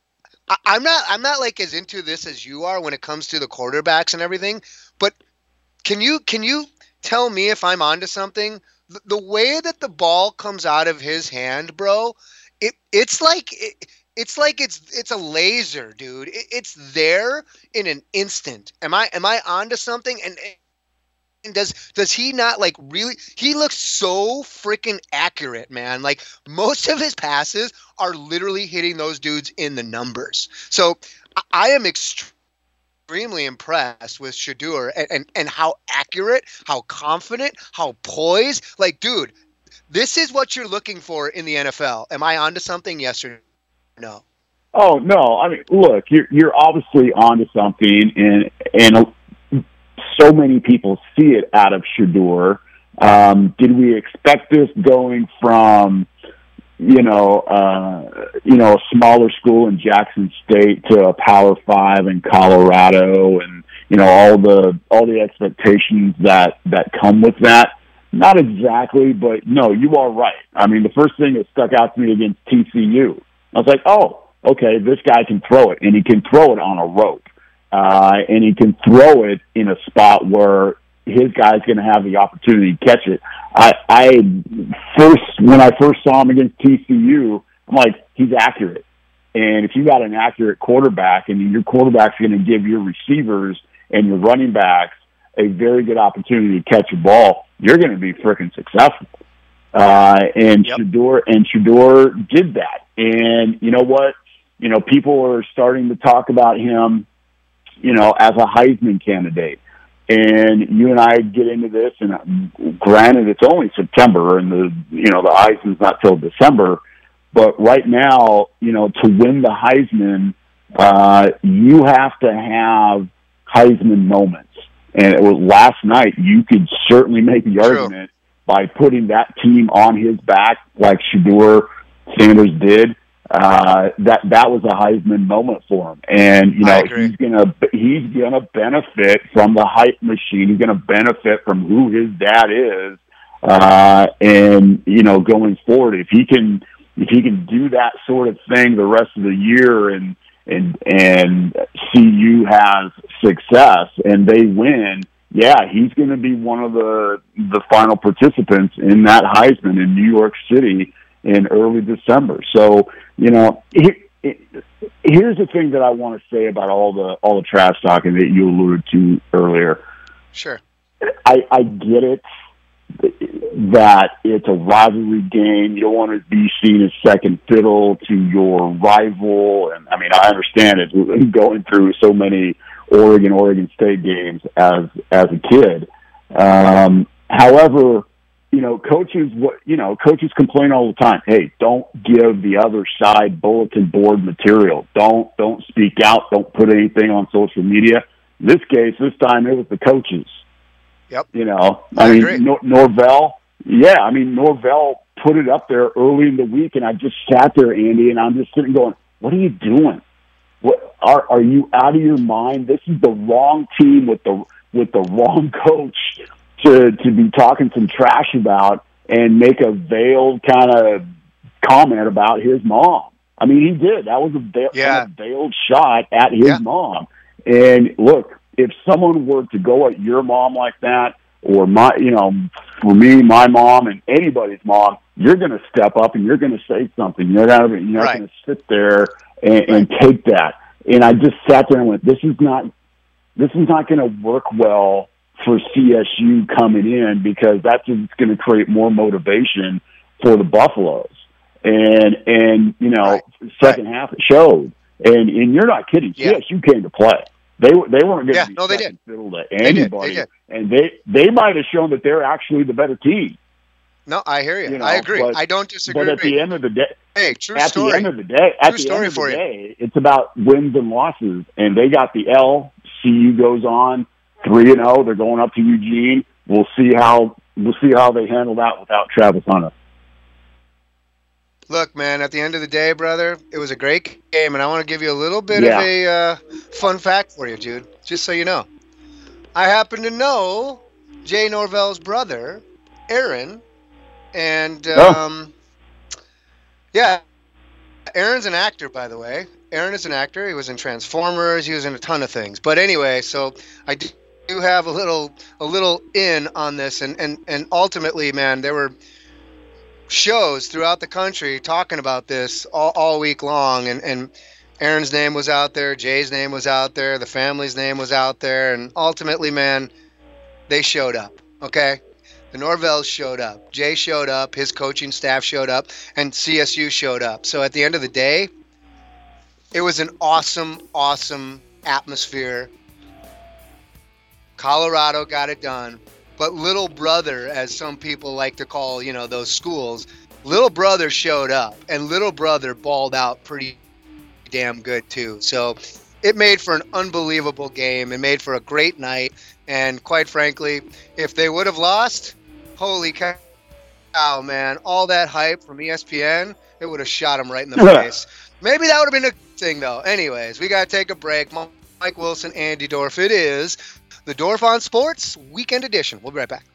I I'm not I'm not like as into this as you are when it comes to the quarterbacks and everything. But can you can you tell me if I'm onto something? The way that the ball comes out of his hand, bro, it it's like it, it's like it's it's a laser, dude. It, it's there in an instant. Am I am I onto something? And, and does does he not like really? He looks so freaking accurate, man. Like most of his passes are literally hitting those dudes in the numbers. So I, I am extremely. extremely impressed with Shedeur and, and, and how accurate, how confident, how poised. Like, dude, this is what you're looking for in the N F L. Am I onto something? Yes or no? Oh, no. I mean, look, you're you're obviously onto something, and and so many people see it out of Shedeur. Um, did we expect this going from you know, uh, you know, a smaller school in Jackson State to a Power Five in Colorado, and you know all the all the expectations that that come with that? Not exactly, but no, you are right. I mean, the first thing that stuck out to me against T C U, I was like, oh, okay, this guy can throw it, and he can throw it on a rope, uh, and he can throw it in a spot where his guy's going to have the opportunity to catch it. I, I first, when I first saw him against T C U, I'm like, he's accurate. And if you got an accurate quarterback and your quarterback's going to give your receivers and your running backs a very good opportunity to catch a ball, you're going to be freaking successful. Uh, and Yep. Shedeur and Shedeur did that. And you know what? You know, people are starting to talk about him, you know, as a Heisman candidate. And you and I get into this, and granted, it's only September, and the you know the Heisman's not till December. But right now, you know, to win the Heisman, uh, you have to have Heisman moments. And it was last night. You could certainly make the True. argument by putting that team on his back, like Shedeur Sanders did. Uh, that that was a Heisman moment for him, and you know he's gonna he's gonna benefit from the hype machine. He's gonna benefit from who his dad is, uh, and you know going forward, if he can if he can do that sort of thing the rest of the year, and and and C U has success and they win, yeah, he's going to be one of the the final participants in that Heisman in New York City in early December. So, you know, it, it, here's the thing that I want to say about all the all the trash talking that you alluded to earlier. Sure. I, I get it that it's a rivalry game. You don't want to be seen as second fiddle to your rival. And, I mean, I understand it going through so many Oregon, Oregon State games as as a kid. Um, however, you know, coaches, what you know, coaches complain all the time. Hey, don't give the other side bulletin board material. Don't don't speak out. Don't put anything on social media. In this case, this time it was the coaches. Yep. You know, I, I mean, agree. Nor- Norvell. Yeah, I mean, Norvell put it up there early in the week, and I just sat there, Andy, and I'm just sitting going, "What are you doing? What are are you out of your mind? This is the wrong team with the with the wrong coach to to be talking some trash about and make a veiled kind of comment about his mom." I mean, he did. That was a, veil, yeah. kind of veiled shot at his yeah. mom. And look, if someone were to go at your mom like that, or my, you know, for me, my mom, and anybody's mom, you're going to step up and you're going to say something. You're not, you're not right. going to sit there and, and take that. And I just sat there and went, "This is not, this is not going to work well for C S U coming in, because that's just going to create more motivation for the Buffaloes." And and you know, right. second right. half it showed. And and you're not kidding. Yeah. C S U came to play. They they weren't going to yeah, be no, they second did. fiddle to They anybody, did. They did. and they they might have shown that they're actually the better team. No, I hear you. You know, I agree. but, I don't disagree. But at the end of the day, hey, true at story. the end of the day, at true the story end of for the you. day, it's about wins and losses, and they got the L. C U goes on three and zero. They're going up to Eugene. We'll see how we'll see how they handle that without Travis Hunter. Look, man, at the end of the day, brother, it was a great game, and I want to give you a little bit Yeah. of a uh, fun fact for you, Jude, just so you know. I happen to know Jay Norvell's brother, Aaron, and, um, oh. yeah, Aaron's an actor, by the way. Aaron is an actor. He was in Transformers. He was in a ton of things. But anyway, so I do have a little a little in on this, and, and, and ultimately, man, there were shows throughout the country talking about this all, all week long, and, and Aaron's name was out there, Jay's name was out there, the family's name was out there, and ultimately, man, they showed up, okay? The Norvells showed up, Jay showed up, his coaching staff showed up, and C S U showed up. So at the end of the day, it was an awesome, awesome atmosphere. Colorado got it done. But Little Brother, as some people like to call, you know, those schools, Little Brother showed up, and Little Brother balled out pretty damn good too. So it made for an unbelievable game. It made for a great night. And quite frankly, if they would have lost, holy cow, man, all that hype from E S P N, it would have shot them right in the face. Maybe that would have been a good thing, though. Anyways, we got to take a break. Mike Wilson, Andy Dorf. It is the Dorf on Sports Weekend Edition. We'll be right back.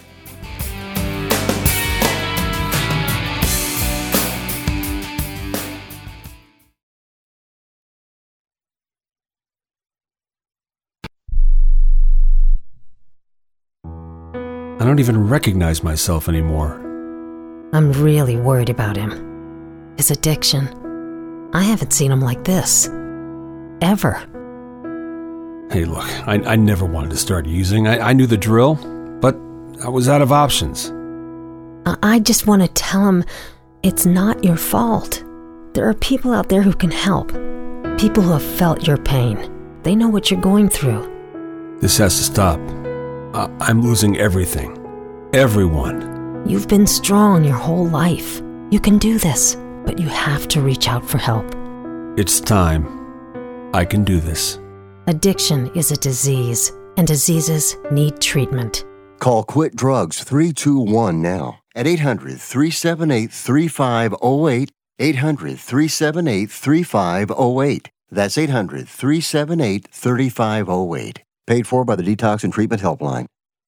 I don't even recognize myself anymore. I'm really worried about him. His addiction. I haven't seen him like this. Ever. Hey, look, I, I never wanted to start using. I, I knew the drill, but I was out of options. I, I just want to tell him it's not your fault. There are people out there who can help. People who have felt your pain. They know what you're going through. This has to stop. I- I'm losing everything. Everyone. You've been strong your whole life. You can do this, but you have to reach out for help. It's time. I can do this. Addiction is a disease, and diseases need treatment. Call Quit Drugs three two one now at eight hundred, three seven eight, three five zero eight, eight hundred, three seven eight, three five zero eight. That's eight hundred, three seven eight, three five zero eight. Paid for by the Detox and Treatment Helpline.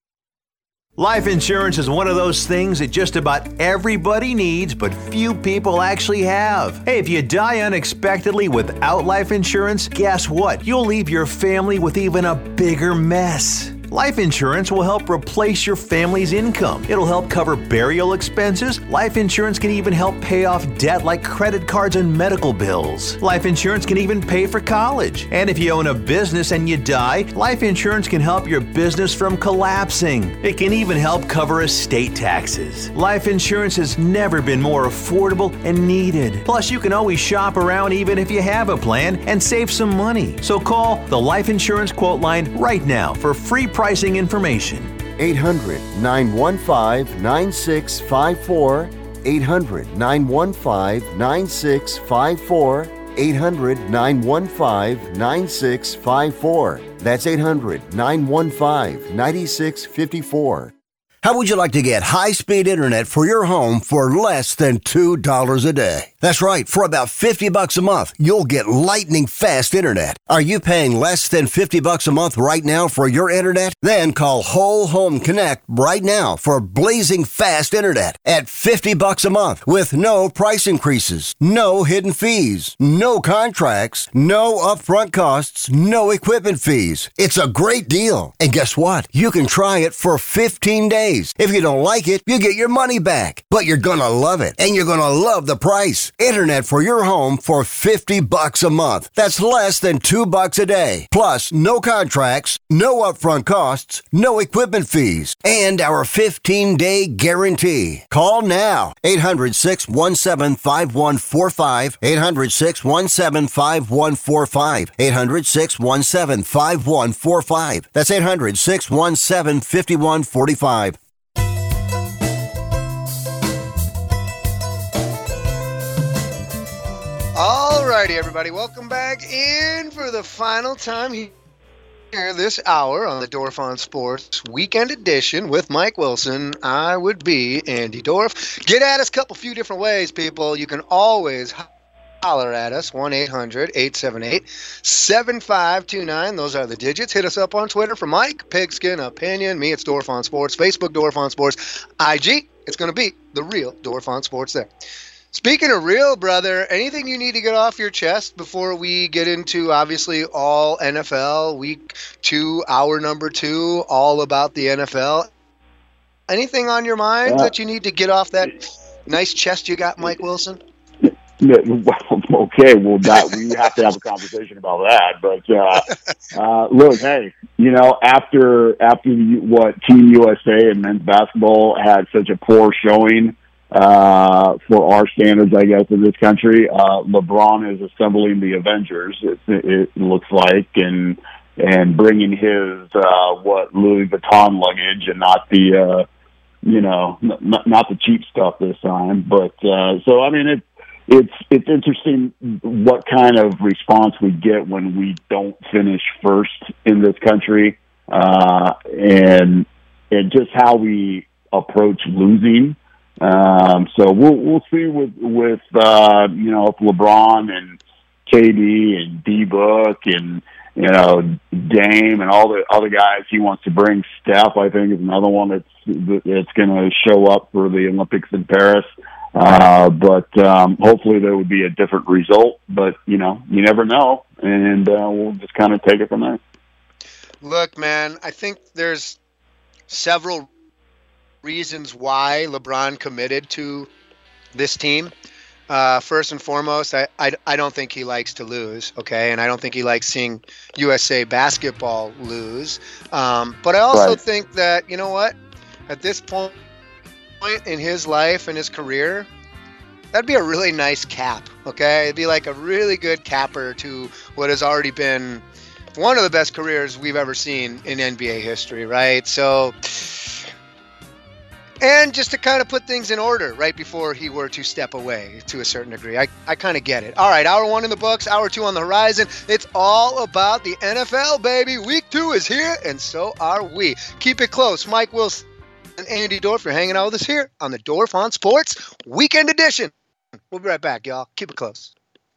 Life insurance is one of those things that just about everybody needs, but few people actually have. Hey, if you die unexpectedly without life insurance, guess what? You'll leave your family with even a bigger mess. Life insurance will help replace your family's income. It'll help cover burial expenses. Life insurance can even help pay off debt like credit cards and medical bills. Life insurance can even pay for college. And if you own a business and you die, life insurance can help your business from collapsing. It can even help cover estate taxes. Life insurance has never been more affordable and needed. Plus, you can always shop around even if you have a plan and save some money. So call the Life Insurance Quote Line right now for free pricing information. eight hundred, nine one five, nine six five four. eight hundred, nine one five, nine six five four. eight hundred, nine one five, nine six five four. That's eight hundred, nine one five, nine six five four. How would you like to get high-speed internet for your home for less than two dollars a day? That's right. For about fifty bucks a month, you'll get lightning-fast internet. Are you paying less than fifty bucks a month right now for your internet? Then call Whole Home Connect right now for blazing fast internet at fifty bucks a month with no price increases, no hidden fees, no contracts, no upfront costs, no equipment fees. It's a great deal. And guess what? You can try it for fifteen days. If you don't like it, you get your money back. But you're gonna love it, and you're gonna love the price. Internet for your home for fifty bucks a month. That's less than two bucks a day. Plus, no contracts, no upfront costs, no equipment fees, and our fifteen-day guarantee. Call now. eight hundred, six one seven, five one four five. eight hundred, six one seven, five one four five. eight hundred, six one seven, five one four five. That's eight hundred, six one seven, five one four five. Alrighty, everybody, welcome back in for the final time here this hour on the Dorf on Sports Weekend Edition with Mike Wilson. I would be Andy Dorf. Get at us a couple few different ways, people. You can always holler at us, one eight hundred, eight seven eight, seven five two nine. Those are the digits. Hit us up on Twitter for Mike, Pigskin Opinion. Me, it's Dorf on Sports. Facebook, Dorf on Sports. I G, it's going to be the real Dorf on Sports there. Speaking of real, brother, anything you need to get off your chest before we get into, obviously, all N F L, week two, hour number two, all about the N F L? Anything on your mind Yeah. that you need to get off that nice chest you got, Mike Wilson? Yeah, well, okay, well, that, we have to have a conversation about that. But uh, uh, look, hey, you know, after after the, what Team U S A and men's basketball had such a poor showing uh, for our standards, I guess, in this country, uh, LeBron is assembling the Avengers. It, it looks like, and and bringing his uh, what Louis Vuitton luggage, and not the uh, you know not, not the cheap stuff this time. But uh, so I mean it. It's it's interesting what kind of response we get when we don't finish first in this country, uh, and and just how we approach losing. Um, so we'll we'll see with with uh, you know, if LeBron and K D and D Book and you know Dame and all the other guys he wants to bring. Steph, I think, is another one that's that's going to show up for the Olympics in Paris. Uh, but um, hopefully there would be a different result. But, you know, you never know. And uh, we'll just kind of take it from there. Look, man, I think there's several reasons why LeBron committed to this team. Uh, first and foremost, I, I, I don't think he likes to lose, okay? And I don't think he likes seeing U S A basketball lose. Um, but I also Right. think that, you know what, at this point point in his life and his career, that'd be a really nice cap, okay? It'd be like a really good capper to what has already been one of the best careers we've ever seen in N B A history, right? So, and just to kind of put things in order right before he were to step away to a certain degree. I, I kind of get it. All right, hour one in the books, hour two on the horizon. It's all about the N F L, baby. Week two is here, and so are we. Keep it close. Mike Wilson and Andy Dorf are hanging out with us here on the Dorf on Sports Weekend Edition. We'll be right back, y'all. Keep it close.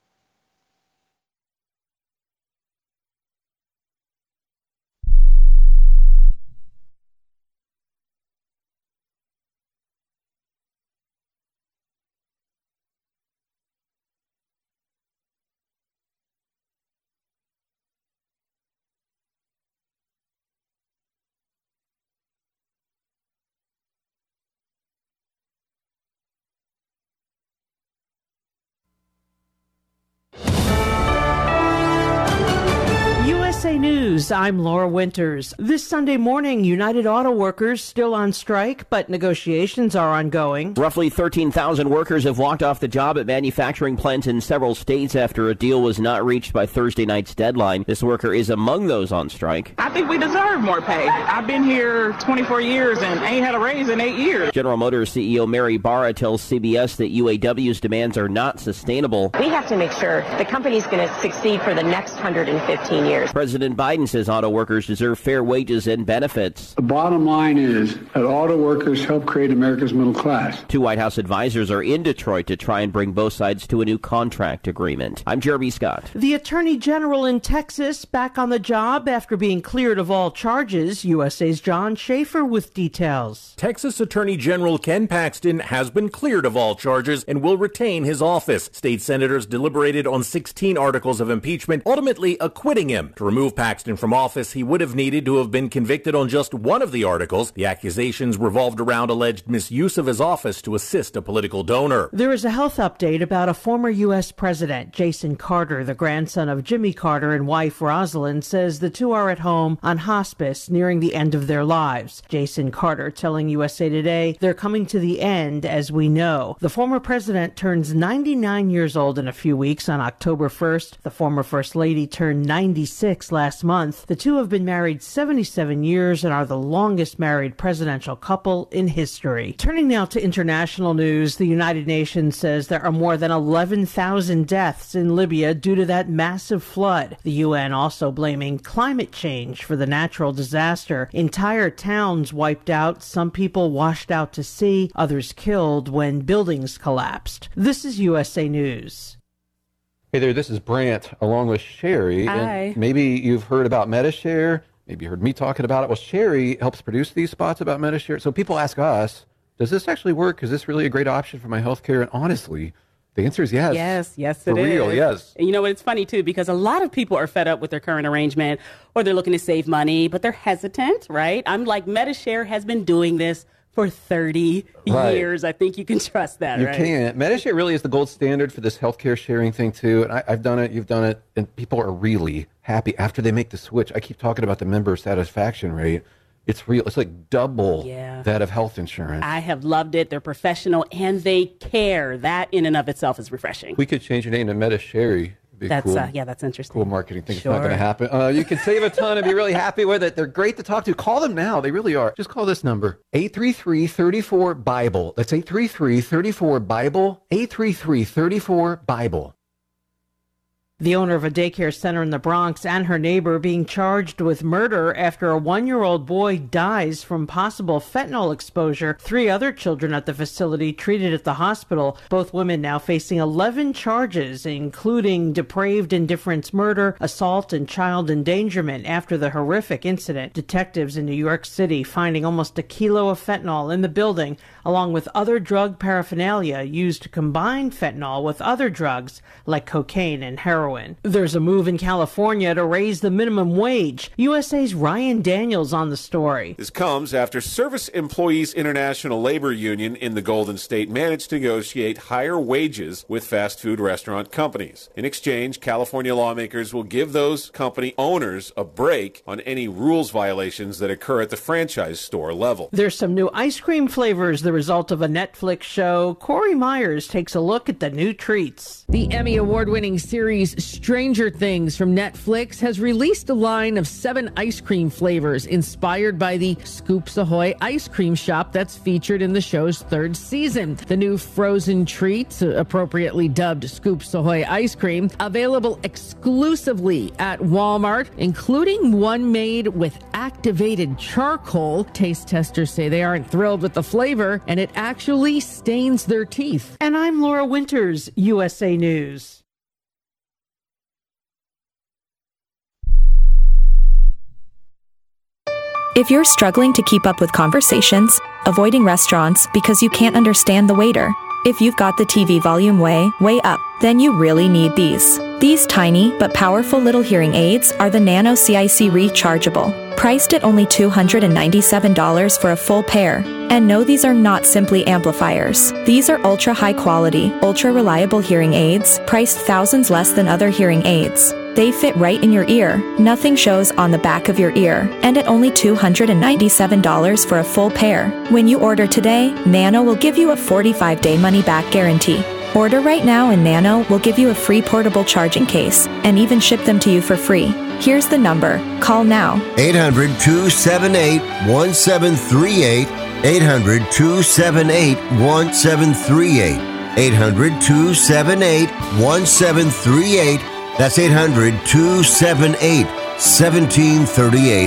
U S A News, I'm Laura Winters. This Sunday morning, United Auto Workers still on strike, but negotiations are ongoing. Roughly thirteen thousand workers have walked off the job at manufacturing plants in several states after a deal was not reached by Thursday night's deadline. This worker is among those on strike. I think we deserve more pay. I've been here twenty-four years and ain't had a raise in eight years. General Motors C E O Mary Barra tells C B S that U A W's demands are not sustainable. We have to make sure the company's going to succeed for the next one hundred fifteen years. President Biden says auto workers deserve fair wages and benefits. The bottom line is that auto workers help create America's middle class. Two White House advisors are in Detroit to try and bring both sides to a new contract agreement. I'm Jeremy Scott. The Attorney General in Texas back on the job after being cleared of all charges. U S A's John Schaefer with details. Texas Attorney General Ken Paxton has been cleared of all charges and will retain his office. State senators deliberated on sixteen articles of impeachment, ultimately acquitting him. To remove Paxton from office, he would have needed to have been convicted on just one of the articles. The accusations revolved around alleged misuse of his office to assist a political donor. There is a health update about a former U S president. Jason Carter, the grandson of Jimmy Carter and wife Rosalind, says the two are at home on hospice nearing the end of their lives. Jason Carter telling U S A Today they're coming to the end as we know. The former president turns ninety-nine years old in a few weeks on October first. The former first lady turned ninety-six last month. The two have been married seventy-seven years and are the longest married presidential couple in history. Turning now to international news, the United Nations says there are more than eleven thousand deaths in Libya due to that massive flood. The U N also blaming climate change for the natural disaster. Entire towns wiped out, some people washed out to sea, others killed when buildings collapsed. This is U S A News. Hey there, this is Brant along with Sherry. Hi. And maybe you've heard about MediShare. Maybe you heard me talking about it. Well, Sherry helps produce these spots about MediShare. So people ask us, does this actually work? Is this really a great option for my health care? And honestly, the answer is yes. Yes, yes, for it is. For real, yes. And you know what? It's funny, too, because a lot of people are fed up with their current arrangement or they're looking to save money, but they're hesitant, right? I'm like, MediShare has been doing this for thirty right. years. I think you can trust that, you right? You can. MediShare really is the gold standard for this healthcare sharing thing, too. And I, I've done it, you've done it, and people are really happy after they make the switch. I keep talking about the member satisfaction rate. It's real. It's like double yeah. that of health insurance. I have loved it. They're professional, and they care. That in and of itself is refreshing. We could change your name to MediShare. That's cool, uh, yeah, that's interesting. Cool marketing thing. Sure. It's not going to happen. Uh, you can save a ton and be really happy with it. They're great to talk to. Call them now. They really are. Just call this number, eight three three, three four, Bible. That's eight three three, three four, Bible, eight three three, three four, Bible. The owner of a daycare center in the Bronx and her neighbor being charged with murder after a one-year-old boy dies from possible fentanyl exposure. Three other children at the facility treated at the hospital. Both women now facing eleven charges, including depraved indifference murder, assault, and child endangerment after the horrific incident. Detectives in New York City finding almost a kilo of fentanyl in the building, along with other drug paraphernalia used to combine fentanyl with other drugs like cocaine and heroin. There's a move in California to raise the minimum wage. U S A's Ryan Daniels on the story. This comes after Service Employees International Labor Union in the Golden State managed to negotiate higher wages with fast food restaurant companies. In exchange, California lawmakers will give those company owners a break on any rules violations that occur at the franchise store level. There's some new ice cream flavors the the result of a Netflix show, Corey Myers takes a look at the new treats. The Emmy Award-winning series Stranger Things from Netflix has released a line of seven ice cream flavors inspired by the Scoops Ahoy ice cream shop that's featured in the show's third season. The new frozen treats, appropriately dubbed Scoops Ahoy ice cream, available exclusively at Walmart, including one made with activated charcoal. Taste testers say they aren't thrilled with the flavor, and it actually stains their teeth. And I'm Laura Winters, U S A News. If you're struggling to keep up with conversations, avoiding restaurants because you can't understand the waiter, if you've got the T V volume way, way up, then you really need these. These tiny but powerful little hearing aids are the Nano C I C Rechargeable, priced at only two hundred ninety-seven dollars for a full pair. And no, these are not simply amplifiers. These are ultra high quality, ultra reliable hearing aids, priced thousands less than other hearing aids. They fit right in your ear, nothing shows on the back of your ear, and at only two hundred ninety-seven dollars for a full pair. When you order today, Nano will give you a forty-five day money-back guarantee. Order right now and Nano will give you a free portable charging case and even ship them to you for free. Here's the number. Call now. eight hundred, two seven eight, one seven three eight. eight hundred, two seven eight, one seven three eight. eight hundred, two seven eight, one seven three eight. That's eight hundred, two seven eight, one seven three eight.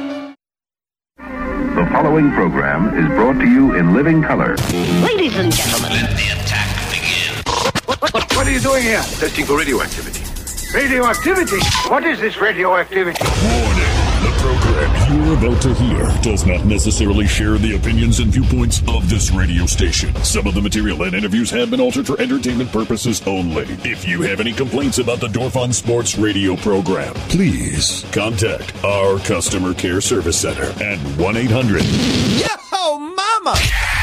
The following program is brought to you in living color. Ladies and gentlemen, let the attack begin. What, what, what, what are you doing here? Testing for radioactivity. Radioactivity? What is this radioactivity? Warning. The program you're about to hear does not necessarily share the opinions and viewpoints of this radio station. Some of the material and interviews have been altered for entertainment purposes only. If you have any complaints about the Dorf on Sports radio program, please contact our customer care service center at one eight hundred. Yo, mama!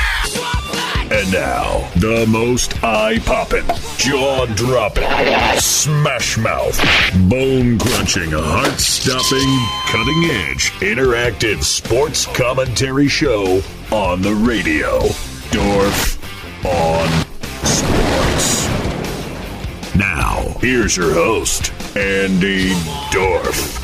And now, the most eye-popping, jaw-dropping, smash-mouth, bone-crunching, heart-stopping, cutting-edge, interactive sports commentary show on the radio. Dorf on Sports. Now, here's your host, Andy Dorf.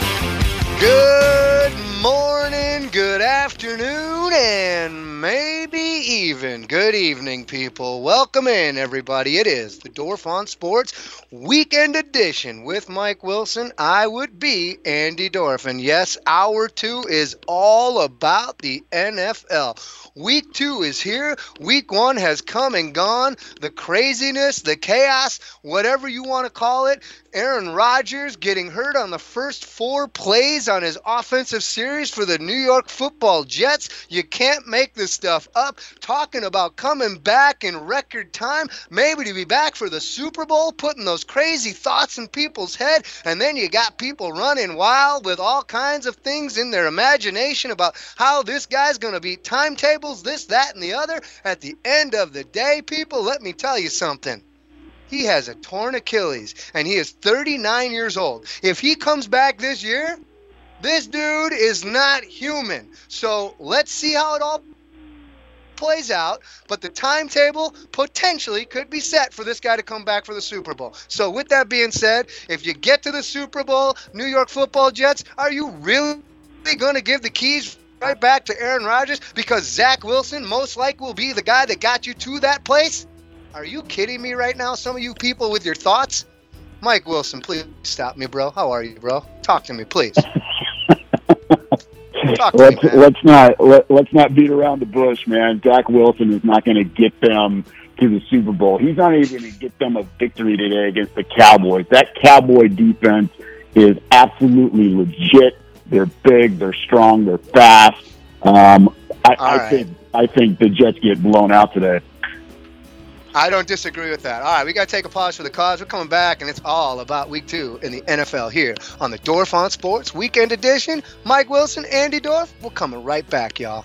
Good morning, good afternoon, and maybe even good evening, people. Welcome in, everybody. It is the Dorf on Sports Weekend Edition with Mike Wilson. I would be Andy Dorf. And yes, hour two is all about the N F L. Week two is here. Week one has come and gone. The craziness, the chaos, whatever you want to call it. Aaron Rodgers getting hurt on the first four plays on his offensive series for the New York Football Jets. You can't make this stuff up. Talking about coming back in record time, maybe to be back for the Super Bowl, putting those crazy thoughts in people's head, and then you got people running wild with all kinds of things in their imagination about how this guy's going to beat timetables, this, that, and the other. At the end of the day, people, let me tell you something. He has a torn Achilles, and he is thirty-nine years old. If he comes back this year, this dude is not human. So let's see how it all plays out. But the timetable potentially could be set for this guy to come back for the Super Bowl. So with that being said, if you get to the Super Bowl, New York Football Jets, are you really going to give the keys right back to Aaron Rodgers? Because Zach Wilson most likely will be the guy that got you to that place? Are you kidding me right now, some of you people with your thoughts? Mike Wilson, please stop me, bro. How are you, bro? Talk to me, please. Talk to let's, me, man. let's not let, let's not beat around the bush, man. Zach Wilson is not going to get them to the Super Bowl. He's not even going to get them a victory today against the Cowboys. That Cowboy defense is absolutely legit. They're big, they're strong, they're fast. Um, I, I right. think I think the Jets get blown out today. I don't disagree with that. All right, we got to take a pause for the cause. We're coming back, and it's all about week two in the N F L here on the Dorf on Sports Weekend Edition. Mike Wilson, Andy Dorf, we're coming right back, y'all.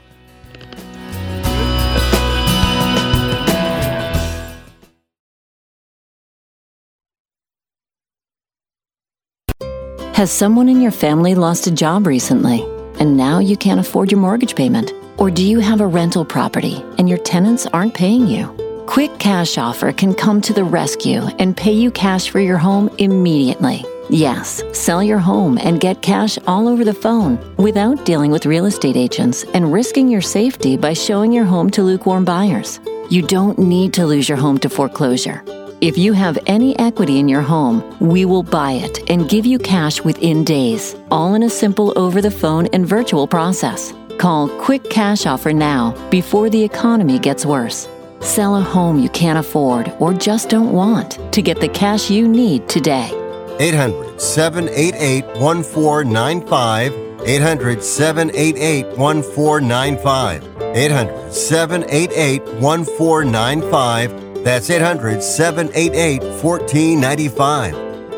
Has someone in your family lost a job recently, and now you can't afford your mortgage payment? Or do you have a rental property and your tenants aren't paying you? Quick Cash Offer can come to the rescue and pay you cash for your home immediately. Yes, sell your home and get cash all over the phone without dealing with real estate agents and risking your safety by showing your home to lukewarm buyers. You don't need to lose your home to foreclosure. If you have any equity in your home, we will buy it and give you cash within days, all in a simple over-the-phone and virtual process. Call Quick Cash Offer now before the economy gets worse. Sell a home you can't afford or just don't want to get the cash you need today. eight hundred, seven eight eight, one four nine five. eight hundred, seven eight eight, one four nine five. eight hundred, seven eight eight, one four nine five. That's eight hundred, seven eight eight, one four nine five.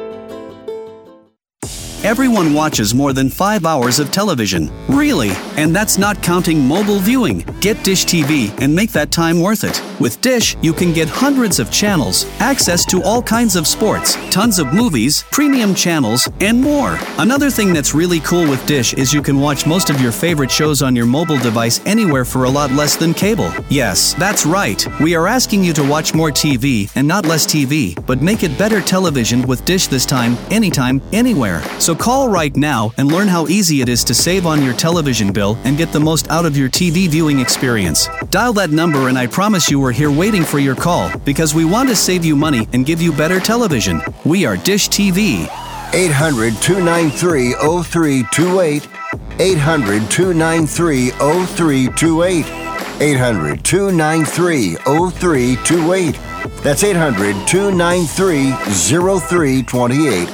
Everyone watches more than five hours of television. Really? And that's not counting mobile viewing. Get Dish T V and make that time worth it. With Dish, you can get hundreds of channels, access to all kinds of sports, tons of movies, premium channels, and more. Another thing that's really cool with Dish is you can watch most of your favorite shows on your mobile device anywhere for a lot less than cable. Yes, that's right. We are asking you to watch more T V and not less T V, but make it better television with Dish this time, anytime, anywhere. So call right now and learn how easy it is to save on your television bill and get the most out of your T V viewing experience. Dial that number and I promise you we're here waiting for your call because we want to save you money and give you better television. We are Dish T V. eight hundred, two nine three, oh three two eight. eight hundred, two nine three, oh three two eight. eight hundred, two nine three, oh three two eight. That's eight hundred, two nine three, oh three two eight.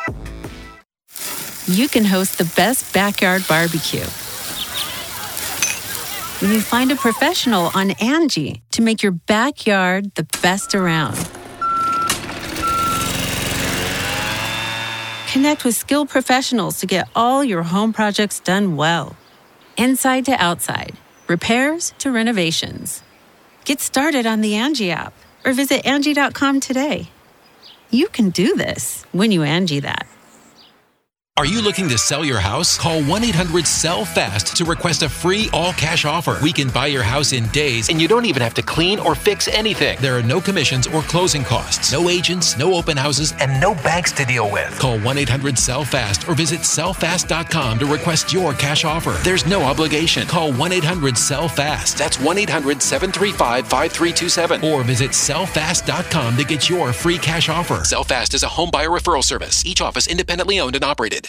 You can host the best backyard barbecue when you find a professional on Angie to make your backyard the best around. Connect with skilled professionals to get all your home projects done well. Inside to outside, repairs to renovations. Get started on the Angie app or visit Angie dot com today. You can do this when you Angie that. Are you looking to sell your house? Call one eight hundred sell fast to request a free all-cash offer. We can buy your house in days, and you don't even have to clean or fix anything. There are no commissions or closing costs, no agents, no open houses, and no banks to deal with. Call one eight hundred sell fast or visit sell fast dot com to request your cash offer. There's no obligation. Call one eight hundred sell fast. That's one eight hundred seven three five, five three two seven. Or visit sell fast dot com to get your free cash offer. SellFast is a home buyer referral service. Each office independently owned and operated.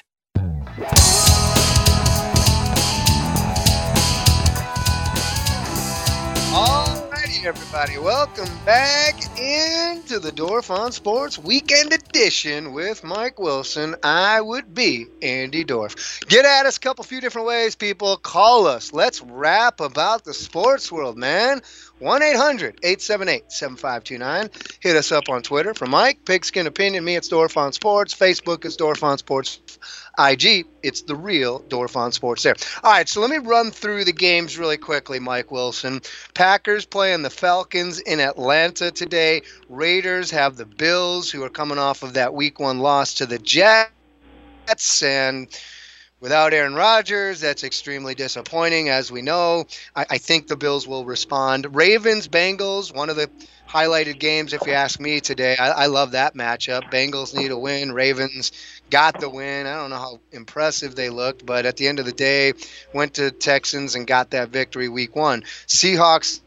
Alrighty, everybody, welcome back into the Dorf on Sports Weekend Edition with Mike Wilson. I would be Andy Dorf. Get at us a couple few different ways, people. Call us. Let's rap about the sports world, man. one eight hundred, eight seven eight, seven five two nine. Hit us up on Twitter. For Mike, Pigskin Opinion, me, it's Dorf on Sports. Facebook is Dorf on Sports. I G, it's the real Dorf on Sports there. All right, so let me run through the games really quickly, Mike Wilson. Packers playing the Falcons in Atlanta today. Raiders have the Bills, who are coming off of that week one loss to the Jets. And without Aaron Rodgers, that's extremely disappointing, as we know. I, I think the Bills will respond. Ravens, Bengals, one of the highlighted games, if you ask me today. I, I love that matchup. Bengals need a win. Ravens got the win. I don't know how impressive they looked, but at the end of the day, went to Texans and got that victory week one. Seahawks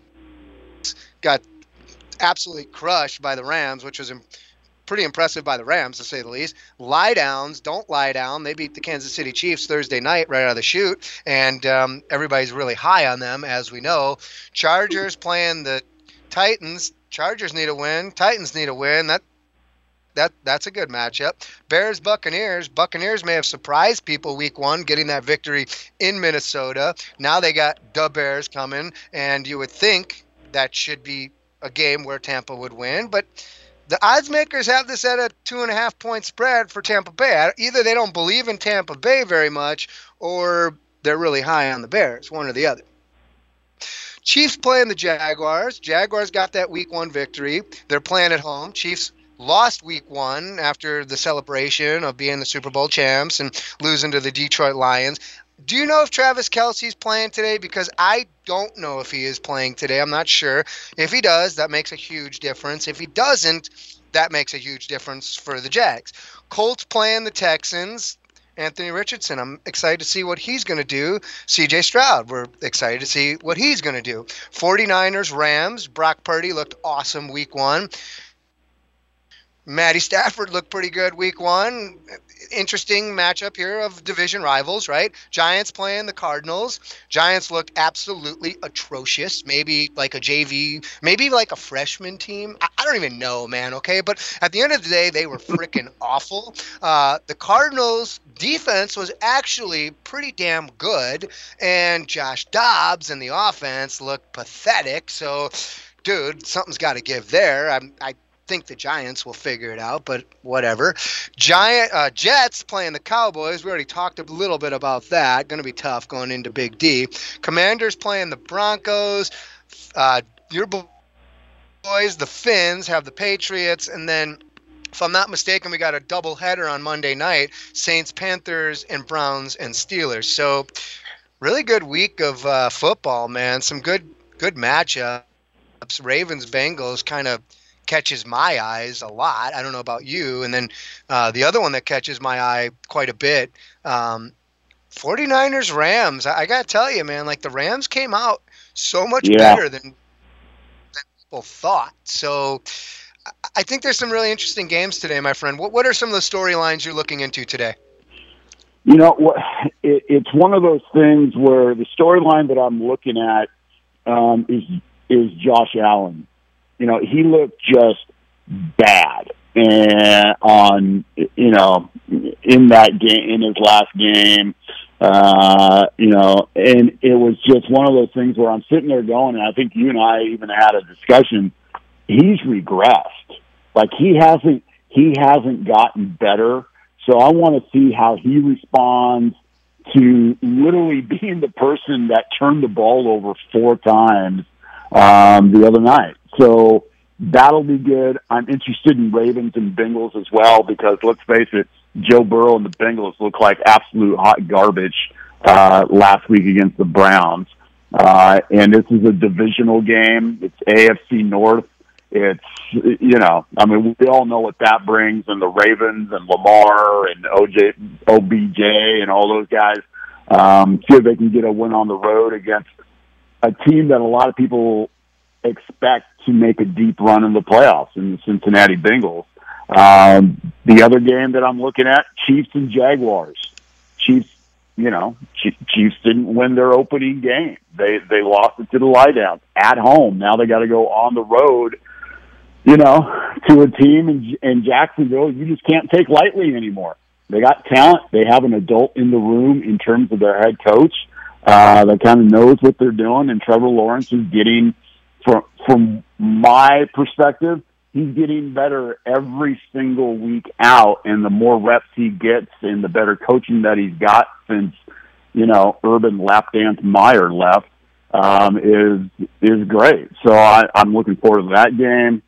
got absolutely crushed by the Rams, which was im- pretty impressive by the Rams, to say the least. Lie downs, don't lie down. They beat the Kansas City Chiefs Thursday night right out of the chute, and um, everybody's really high on them, as we know. Chargers playing the Titans. Chargers need a win. Titans need a win. That that that's a good matchup. Bears, Buccaneers. Buccaneers may have surprised people week one, getting that victory in Minnesota. Now they got the Bears coming, and you would think that should be a game where Tampa would win. But the odds makers have this at a two and a half point spread for Tampa Bay. Either they don't believe in Tampa Bay very much, or they're really high on the Bears, one or the other. Chiefs playing the Jaguars. Jaguars got that week one victory. They're playing at home. Chiefs lost week one after the celebration of being the Super Bowl champs and losing to the Detroit Lions. Do you know if Travis Kelce's playing today? Because I don't know if he is playing today. I'm not sure. If he does, that makes a huge difference. If he doesn't, that makes a huge difference for the Jags. Colts playing the Texans. Anthony Richardson, I'm excited to see what he's going to do. C J Stroud, we're excited to see what he's going to do. 49ers, Rams, Brock Purdy looked awesome week one. Matty Stafford looked pretty good week one. Interesting matchup here of division rivals, right? Giants playing the Cardinals. Giants looked absolutely atrocious. Maybe like a J V, maybe like a freshman team. I, I don't even know, man, okay? But at the end of the day, they were freaking awful. Uh, the Cardinals' defense was actually pretty damn good, and Josh Dobbs and the offense looked pathetic. So, dude, something's got to give there. I'm, I think the Giants will figure it out, but whatever. Giant uh, Jets playing the Cowboys. We already talked a little bit about that. Going to be tough going into Big D. Commanders playing the Broncos. Uh, your boys, the Finns, have the Patriots, and then, if I'm not mistaken, we got a double header on Monday night: Saints, Panthers, and Browns and Steelers. So, really good week of uh, football, man. Some good good matchups. Ravens, Bengals kind of catches my eyes a lot. I don't know about you. And then uh, the other one that catches my eye quite a bit, um, 49ers, Rams. I, I got to tell you, man, like the Rams came out so much yeah. better than, than people thought. So I, I think there's some really interesting games today, my friend. What, what are some of the storylines you're looking into today? You know, what, it, it's one of those things where the storyline that I'm looking at um, is is Josh Allen. You know, he looked just bad and on, you know, in that game, in his last game, uh, you know, and it was just one of those things where I'm sitting there going, and I think you and I even had a discussion. He's regressed. Like he hasn't, he hasn't gotten better. So I want to see how he responds to literally being the person that turned the ball over four times um, the other night. So that'll be good. I'm interested in Ravens and Bengals as well because, let's face it, Joe Burrow and the Bengals look like absolute hot garbage uh, last week against the Browns. Uh, and this is a divisional game. It's A F C North. It's, you know, I mean, we all know what that brings, and the Ravens and Lamar and O J, O B J and all those guys. Um, see if they can get a win on the road against a team that a lot of people expect to make a deep run in the playoffs in the Cincinnati Bengals. Um, the other game that I'm looking at, Chiefs and Jaguars. Chiefs, you know, Chiefs didn't win their opening game. They they lost it to the Lighthouse at home. Now they got to go on the road, you know, to a team in, in Jacksonville you just can't take lightly anymore. They got talent. They have an adult in the room in terms of their head coach uh, that kind of knows what they're doing, and Trevor Lawrence is getting, from from my perspective, he's getting better every single week out, and the more reps he gets and the better coaching that he's got since, you know, Urban Lapdance Meyer left um, is is great. So I, I'm looking forward to that game.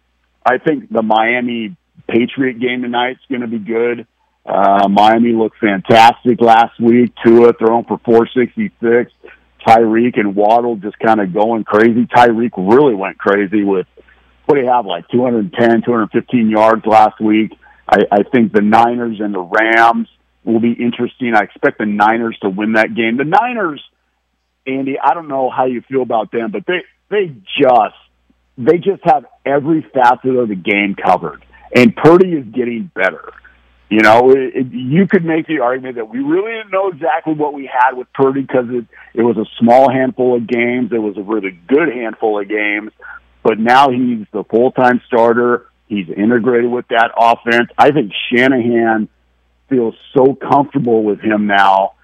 I think the Miami Patriot game tonight is going to be good. Uh, Miami looked fantastic last week. Tua throwing for four sixty-six. Tyreek and Waddle just kind of going crazy. Tyreek really went crazy with, what do you have, like two ten, two fifteen yards last week. I, I think the Niners and the Rams will be interesting. I expect the Niners to win that game. The Niners, Andy, I don't know how you feel about them, but they they just they just have every facet of the game covered. And Purdy is getting better. You know, it, it, you could make the argument that we really didn't know exactly what we had with Purdy because it, it was a small handful of games. It was a really good handful of games. But now he's the full-time starter. He's integrated with that offense. I think Shanahan feels so comfortable with him now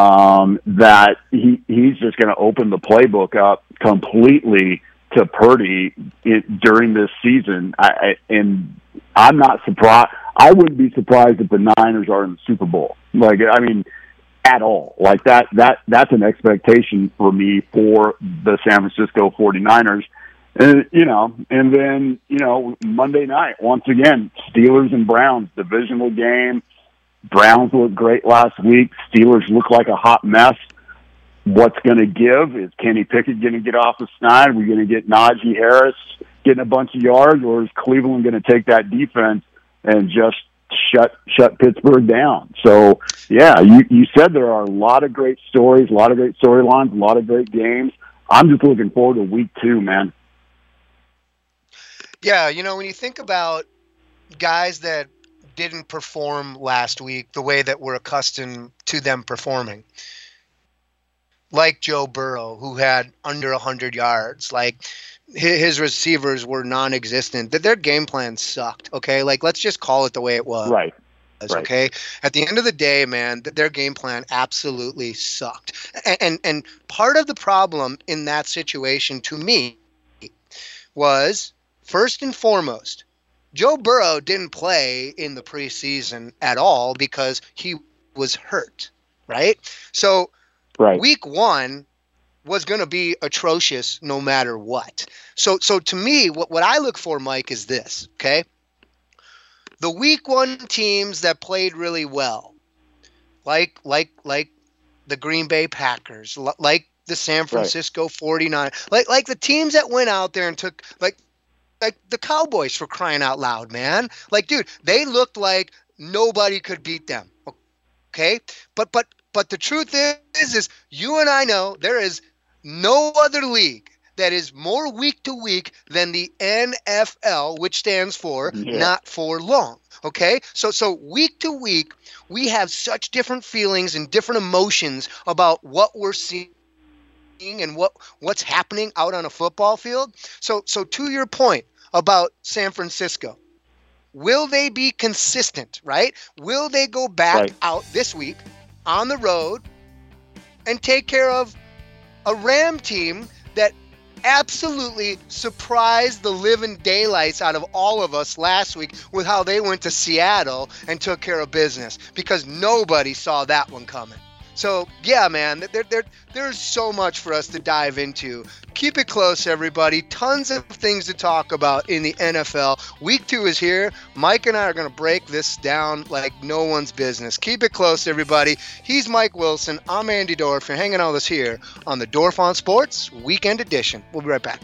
um, that he he's just going to open the playbook up completely to Purdy in, during this season. I, I, and I'm not surprised. I wouldn't be surprised if the Niners are in the Super Bowl. Like, I mean, at all. Like that, that, that's an expectation for me for the San Francisco forty-niners. And, you know, and then, you know, Monday night, once again, Steelers and Browns, divisional game. Browns looked great last week. Steelers look like a hot mess. What's going to give? Is Kenny Pickett going to get off the snide? Are we going to get Najee Harris getting a bunch of yards, or is Cleveland going to take that defense and just shut shut Pittsburgh down? So, yeah, you, you said there are a lot of great stories, a lot of great storylines, a lot of great games. I'm just looking forward to week two, man. Yeah, you know, when you think about guys that didn't perform last week the way that we're accustomed to them performing, like Joe Burrow, who had under one hundred yards, like his receivers were non-existent, that their game plan sucked, okay? Like, let's just call it the way it was. Right. Right. Okay. At the end of the day, man, their game plan absolutely sucked. And, and and part of the problem in that situation to me was, first and foremost, Joe Burrow didn't play in the preseason at all because he was hurt, right? So right. week one was going to be atrocious no matter what. So so to me, what, what I look for, Mike, is this, okay? The week one teams that played really well, like like like the Green Bay Packers, like the San Francisco right. forty-nine, like like the teams that went out there and took, like like the Cowboys, for crying out loud, man. Like, dude, they looked like nobody could beat them. Okay? But but but the truth is is you and I know there is no other league that is more week to week than the N F L, which stands for yeah. not for long. Okay? So so week to week, we have such different feelings and different emotions about what we're seeing and what what's happening out on a football field. So so to your point about San Francisco, will they be consistent, right? Will they go back right. out this week on the road and take care of a Ram team that absolutely surprised the living daylights out of all of us last week with how they went to Seattle and took care of business, because nobody saw that one coming. So, yeah, man, there, there, there's so much for us to dive into. Keep it close, everybody. Tons of things to talk about in the N F L. Week two is here. Mike and I are going to break this down like no one's business. Keep it close, everybody. He's Mike Wilson. I'm Andy Dorf. You're hanging out with us here on the Dorf on Sports Weekend Edition. We'll be right back.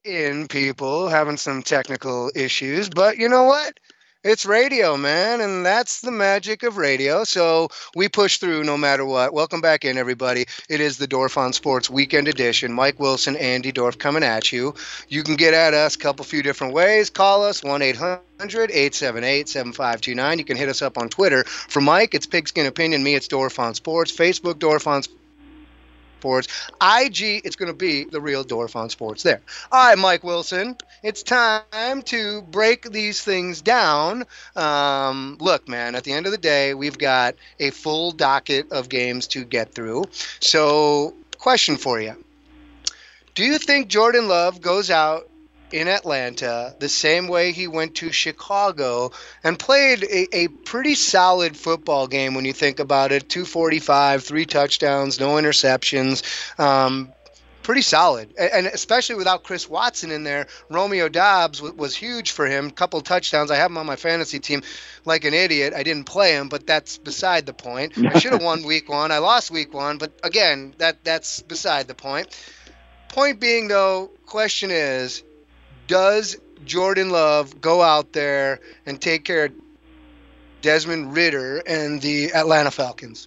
in, people, having some technical issues, but you know what? It's radio, man, and that's the magic of radio. So we push through no matter what. Welcome back in, everybody. It is the Dorf on Sports Weekend Edition. Mike Wilson, Andy Dorf coming at you. You can get at us a couple few different ways. Call us one eight hundred eight seven eight seven five two nine. You can hit us up on Twitter. For Mike, it's Pigskin Opinion. Me, it's Dorf on Sports. Facebook, Dorf on Sports. Sports. I G, it's going to be the real Dorf on Sports there. All right, Mike Wilson, it's time to break these things down. Um, look, man, at the end of the day, we've got a full docket of games to get through. So, question for you. Do you think Jordan Love goes out in Atlanta the same way he went to Chicago and played a, a pretty solid football game when you think about it? two forty-five, three touchdowns, no interceptions. Um, pretty solid. And especially without Chris Watson in there, Romeo Doubs w- was huge for him. Couple touchdowns. I have him on my fantasy team like an idiot. I didn't play him, but that's beside the point. I should have won week one. I lost week one, but again, that that's beside the point. Point being, though, question is, does Jordan Love go out there and take care of Desmond Ridder and the Atlanta Falcons?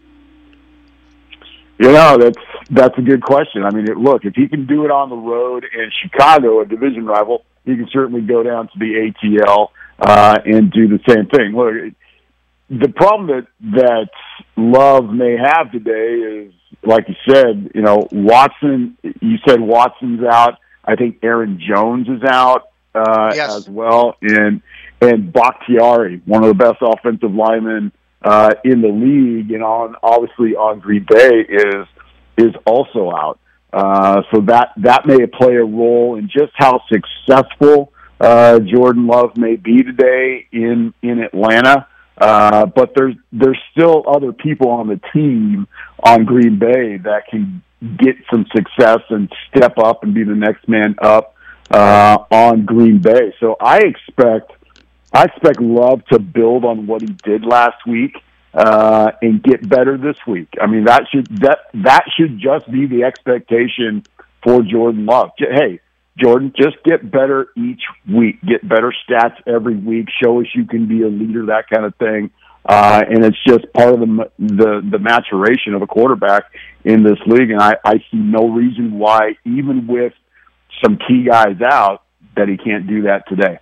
You know, that's that's a good question. I mean, it, look, if he can do it on the road in Chicago, a division rival, he can certainly go down to the A T L uh, and do the same thing. Look, the problem that that Love may have today is, like you said, you know, Watson. You said Watson's out. I think Aaron Jones is out uh, yes. as well, and and Bakhtiari, one of the best offensive linemen uh, in the league, and on obviously on Green Bay is is also out. Uh, so that that may play a role in just how successful uh, Jordan Love may be today in in Atlanta. Uh, but there's there's still other people on the team on Green Bay that can get some success and step up and be the next man up uh, on Green Bay. So I expect I expect Love to build on what he did last week uh, and get better this week. I mean, that should that that should just be the expectation for Jordan Love. Hey, Jordan, just get better each week. Get better stats every week. Show us you can be a leader, that kind of thing. Uh, and it's just part of the, the the maturation of a quarterback in this league. And I, I see no reason why, even with some key guys out, that he can't do that today.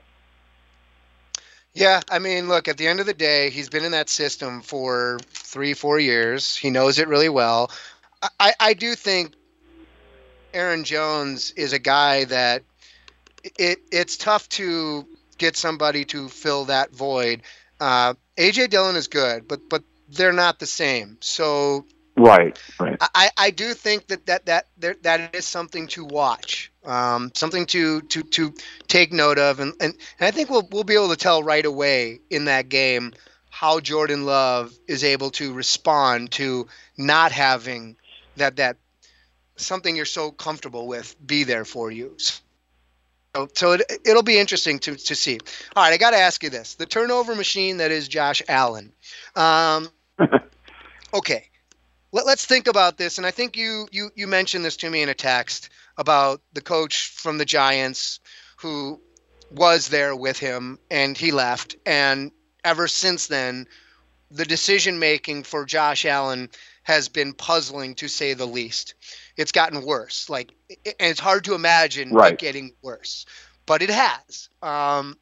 Yeah, I mean, look, at the end of the day, he's been in that system for three, four years. He knows it really well. I, I do think Aaron Jones is a guy that it it's tough to get somebody to fill that void. Uh, A J Dillon is good, but but they're not the same. So right, right. I, I do think that that that there, that is something to watch, um, something to, to, to take note of, and, and, and I think we'll we'll be able to tell right away in that game how Jordan Love is able to respond to not having that that something you're so comfortable with be there for you. So, so it, it'll be interesting to, to see. All right, I got to ask you this. The turnover machine that is Josh Allen. Um, okay, Let, let's think about this. And I think you, you, you mentioned this to me in a text about the coach from the Giants who was there with him and he left. And ever since then, the decision-making for Josh Allen has been puzzling, to say the least. It's gotten worse. Like, and it's hard to imagine right. it getting worse, but it has. Um,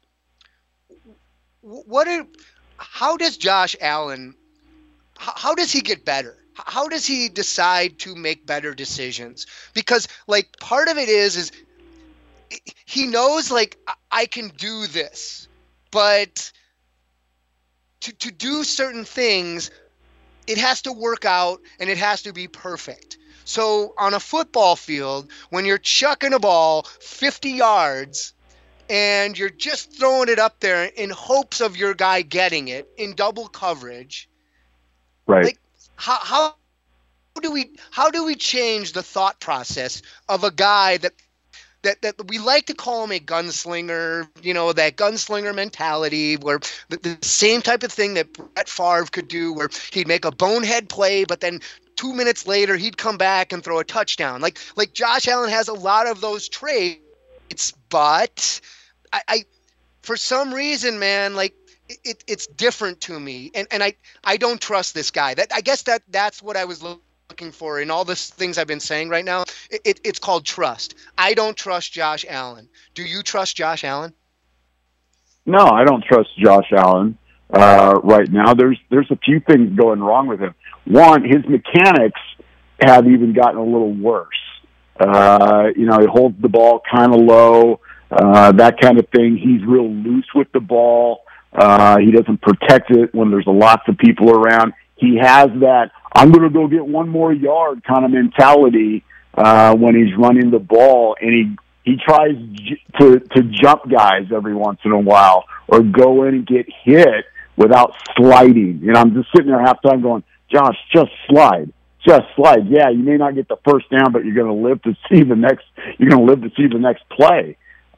what? Are, how does Josh Allen? How, how does he get better? How does he decide to make better decisions? Because, like, part of it is is he knows, like, I can do this, but to to do certain things, it has to work out and it has to be perfect. So on a football field, when you're chucking a ball fifty yards and you're just throwing it up there in hopes of your guy getting it in double coverage, right? Like, how how do we how do we change the thought process of a guy that that that we like to call him a gunslinger, you know, that gunslinger mentality where the, the same type of thing that Brett Favre could do, where he'd make a bonehead play, but then two minutes later he'd come back and throw a touchdown. Like like Josh Allen has a lot of those traits traits, but I, I for some reason, man, like it, it's different to me, and and I I don't trust this guy. That I guess that that's what I was looking for in all the things I've been saying right now. It, it it's called trust. I don't trust Josh Allen. Do you trust Josh Allen? No, I don't trust Josh Allen uh, right now. There's there's a few things going wrong with him. One, his mechanics have even gotten a little worse. Uh, you know, he holds the ball kind of low, uh, that kind of thing. He's real loose with the ball. Uh, he doesn't protect it when there's lots of people around. He has that, I'm going to go get one more yard kind of mentality uh, when he's running the ball, and he he tries j- to, to jump guys every once in a while or go in and get hit without sliding. You know, I'm just sitting there halftime going, Josh, just slide. Just slide. Yeah, you may not get the first down, but you're going to live to see the next. You're going to live to see the next play.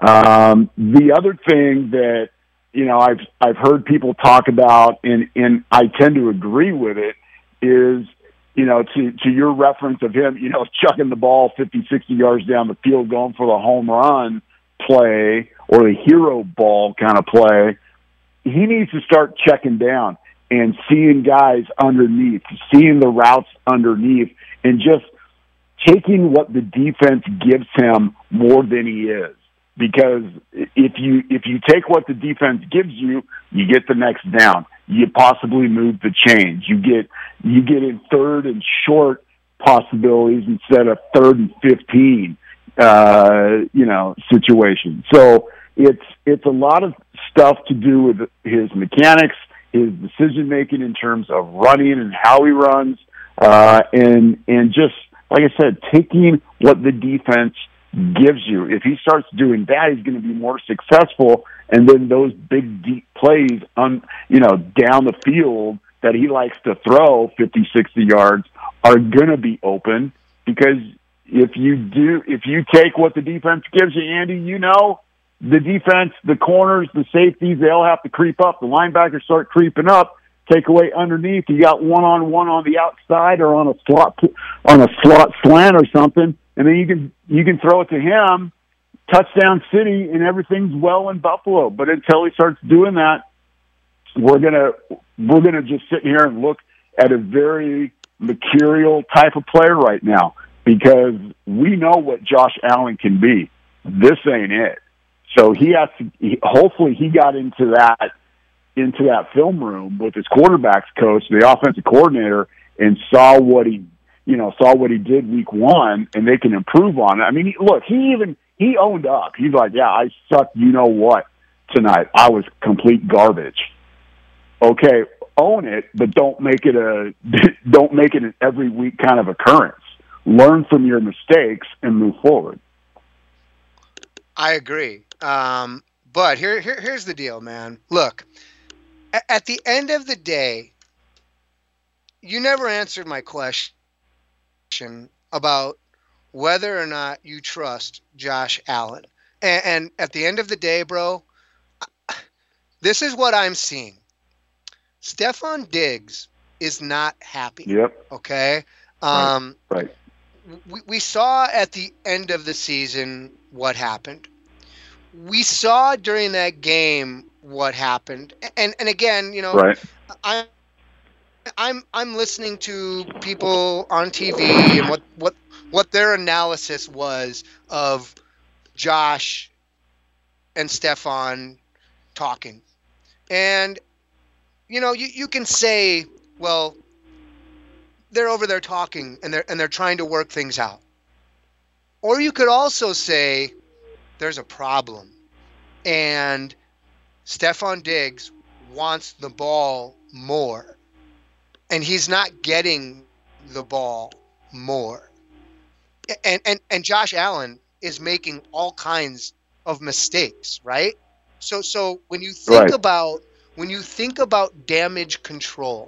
Um, the other thing that you know I've I've heard people talk about, and and I tend to agree with it, is you know to to your reference of him, you know, chucking the ball fifty, sixty yards down the field, going for the home run play or the hero ball kind of play. He needs to start checking down and seeing guys underneath, seeing the routes underneath, and just taking what the defense gives him more than he is. Because if you if you take what the defense gives you, you get the next down. You possibly move the chains. You get you get in third and short possibilities instead of third and fifteen, uh, you know, situations. So it's it's a lot of stuff to do with his mechanics, his decision-making in terms of running and how he runs, uh, and and just, like I said, taking what the defense gives you. If he starts doing that, he's going to be more successful, and then those big, deep plays on, you know, down the field that he likes to throw fifty, sixty yards are going to be open, because if you do, if you take what the defense gives you, Andy, you know, the defense, the corners, the safeties, they all have to creep up. The linebackers start creeping up, take away underneath. You got one-on-one on the outside or on a slot on a slot slant or something, and then you can you can throw it to him, touchdown city, and everything's well in Buffalo. But until he starts doing that, we're gonna we're gonna just sit here and look at a very mercurial type of player right now, because we know what Josh Allen can be. This ain't it. So he has to. He, hopefully, he got into that into that film room with his quarterbacks coach, the offensive coordinator, and saw what he, you know, saw what he did week one, and they can improve on it. I mean, he, look, he even he owned up. He's like, "Yeah, I sucked. You know what? Tonight, I was complete garbage." Okay, own it, but don't make it a don't make it an every week kind of occurrence. Learn from your mistakes and move forward. I agree. Um, but here, here, here's the deal, man. Look, at, at the end of the day, you never answered my question about whether or not you trust Josh Allen. And, and at the end of the day, bro, this is what I'm seeing. Stefon Diggs is not happy. Yep. Okay. Um, right. right. We, we saw at the end of the season what happened. We saw during that game what happened, and and again, you know, right. I, I'm I'm listening to people on T V and what, what what their analysis was of Josh and Stefon talking, and you know, you, you can say, well, they're over there talking and they're and they're trying to work things out, or you could also say, there's a problem, and Stefon Diggs wants the ball more, and he's not getting the ball more, and and and Josh Allen is making all kinds of mistakes, right? So so when you think right. about when you think about damage control,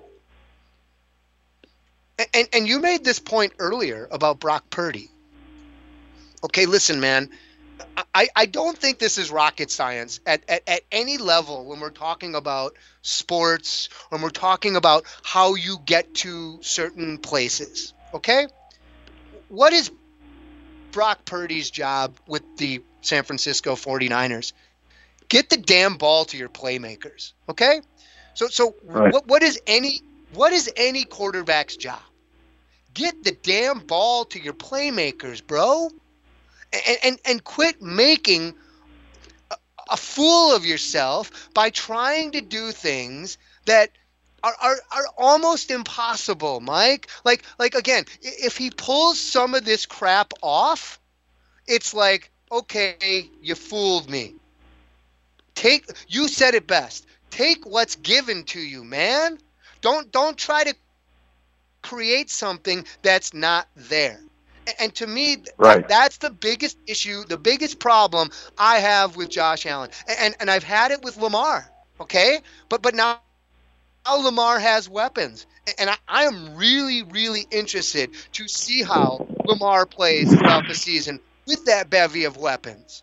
and, and and you made this point earlier about Brock Purdy. Okay, listen, man. I, I don't think this is rocket science at, at, at any level when we're talking about sports, when we're talking about how you get to certain places, okay? What is Brock Purdy's job with the San Francisco forty-niners. Get the damn ball to your playmakers, okay? So so right. what what is any what is any quarterback's job? Get the damn ball to your playmakers, bro. And and, and quit making a, a fool of yourself by trying to do things that Are, are are almost impossible, Mike. Like like again, if he pulls some of this crap off, it's like, okay, you fooled me. Take you said it best. Take what's given to you, man. Don't don't try to create something that's not there. And, and to me, right. that, that's the biggest issue, the biggest problem I have with Josh Allen. And and, and I've had it with Lamar, okay? But but now Now Lamar has weapons, and I, I am really, really interested to see how Lamar plays throughout the season with that bevy of weapons.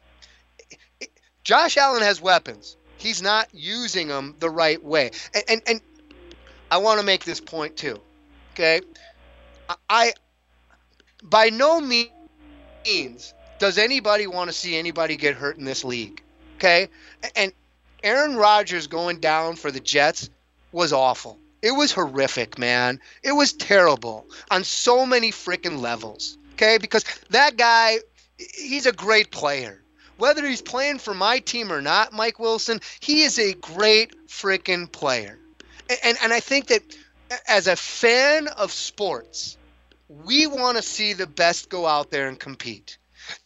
Josh Allen has weapons. He's not using them the right way. And, and, and I want to make this point too, okay? I, by no means does anybody want to see anybody get hurt in this league, okay? And Aaron Rodgers going down for the Jets was awful. It was horrific, man. It was terrible on so many freaking levels, okay? Because that guy, he's a great player. Whether he's playing for my team or not, Mike Wilson, he is a great freaking player. And, and, and I think that as a fan of sports, we want to see the best go out there and compete.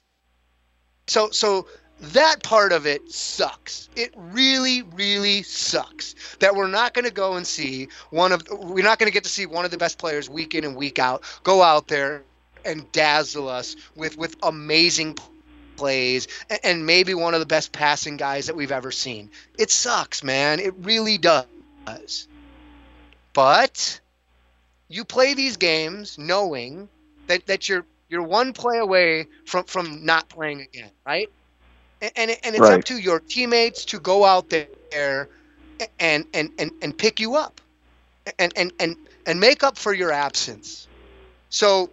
So, so that part of it sucks. It really, really sucks that we're not going to go and see one of, we're not going to get to see one of the best players week in and week out go out there and dazzle us with, with amazing plays and, and maybe one of the best passing guys that we've ever seen. It sucks, man. It really does. But you play these games knowing that, that you're, you're one play away from, from not playing again, right? And, and, and it's right. up to your teammates to go out there and and, and, and pick you up and, and, and, and make up for your absence. So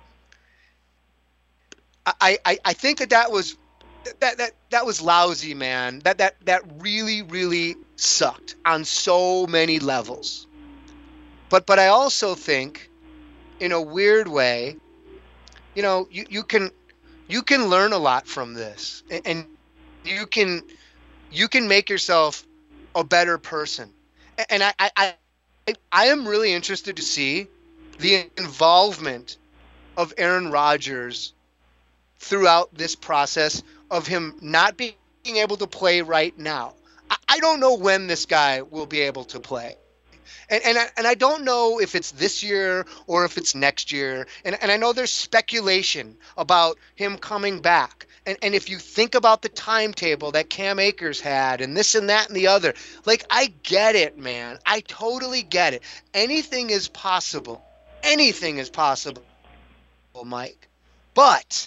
I, I, I think that that was that, that that was lousy, man. That that that really, really sucked on so many levels. But but I also think, in a weird way, you know, you, you can you can learn a lot from this, and, and you can you can make yourself a better person. And I, I, I, I am really interested to see the involvement of Aaron Rodgers throughout this process of him not being able to play right now. I, I don't know when this guy will be able to play. And and I, and I don't know if it's this year or if it's next year. And and I know there's speculation about him coming back. And and if you think about the timetable that Cam Akers had and this and that and the other, like, I get it, man. I totally get it. Anything is possible. Anything is possible, Mike. But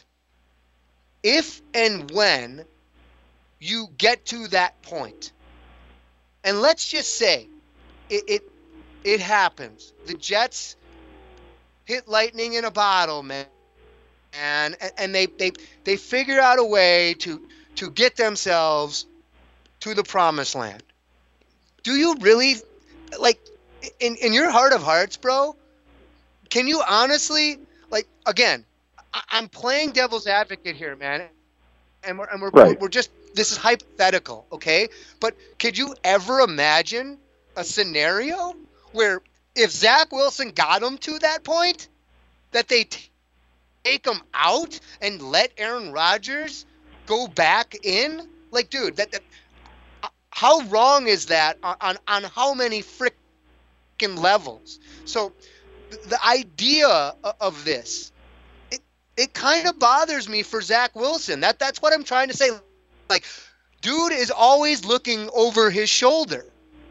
if and when you get to that point, and let's just say it, it It happens. The Jets hit lightning in a bottle, man, and and they they they figure out a way to to get themselves to the promised land. Do you really, like, in in your heart of hearts, bro? Can you honestly, like, again? I, I'm playing devil's advocate here, man, and we're and we're right. we're just this is hypothetical, okay? But could you ever imagine a scenario where if Zach Wilson got him to that point, that they t- take him out and let Aaron Rodgers go back in? Like, dude, that, that how wrong is that on, on, on how many freaking levels? So the idea of this, it, it kind of bothers me for Zach Wilson. That That's what I'm trying to say. Like, dude is always looking over his shoulder.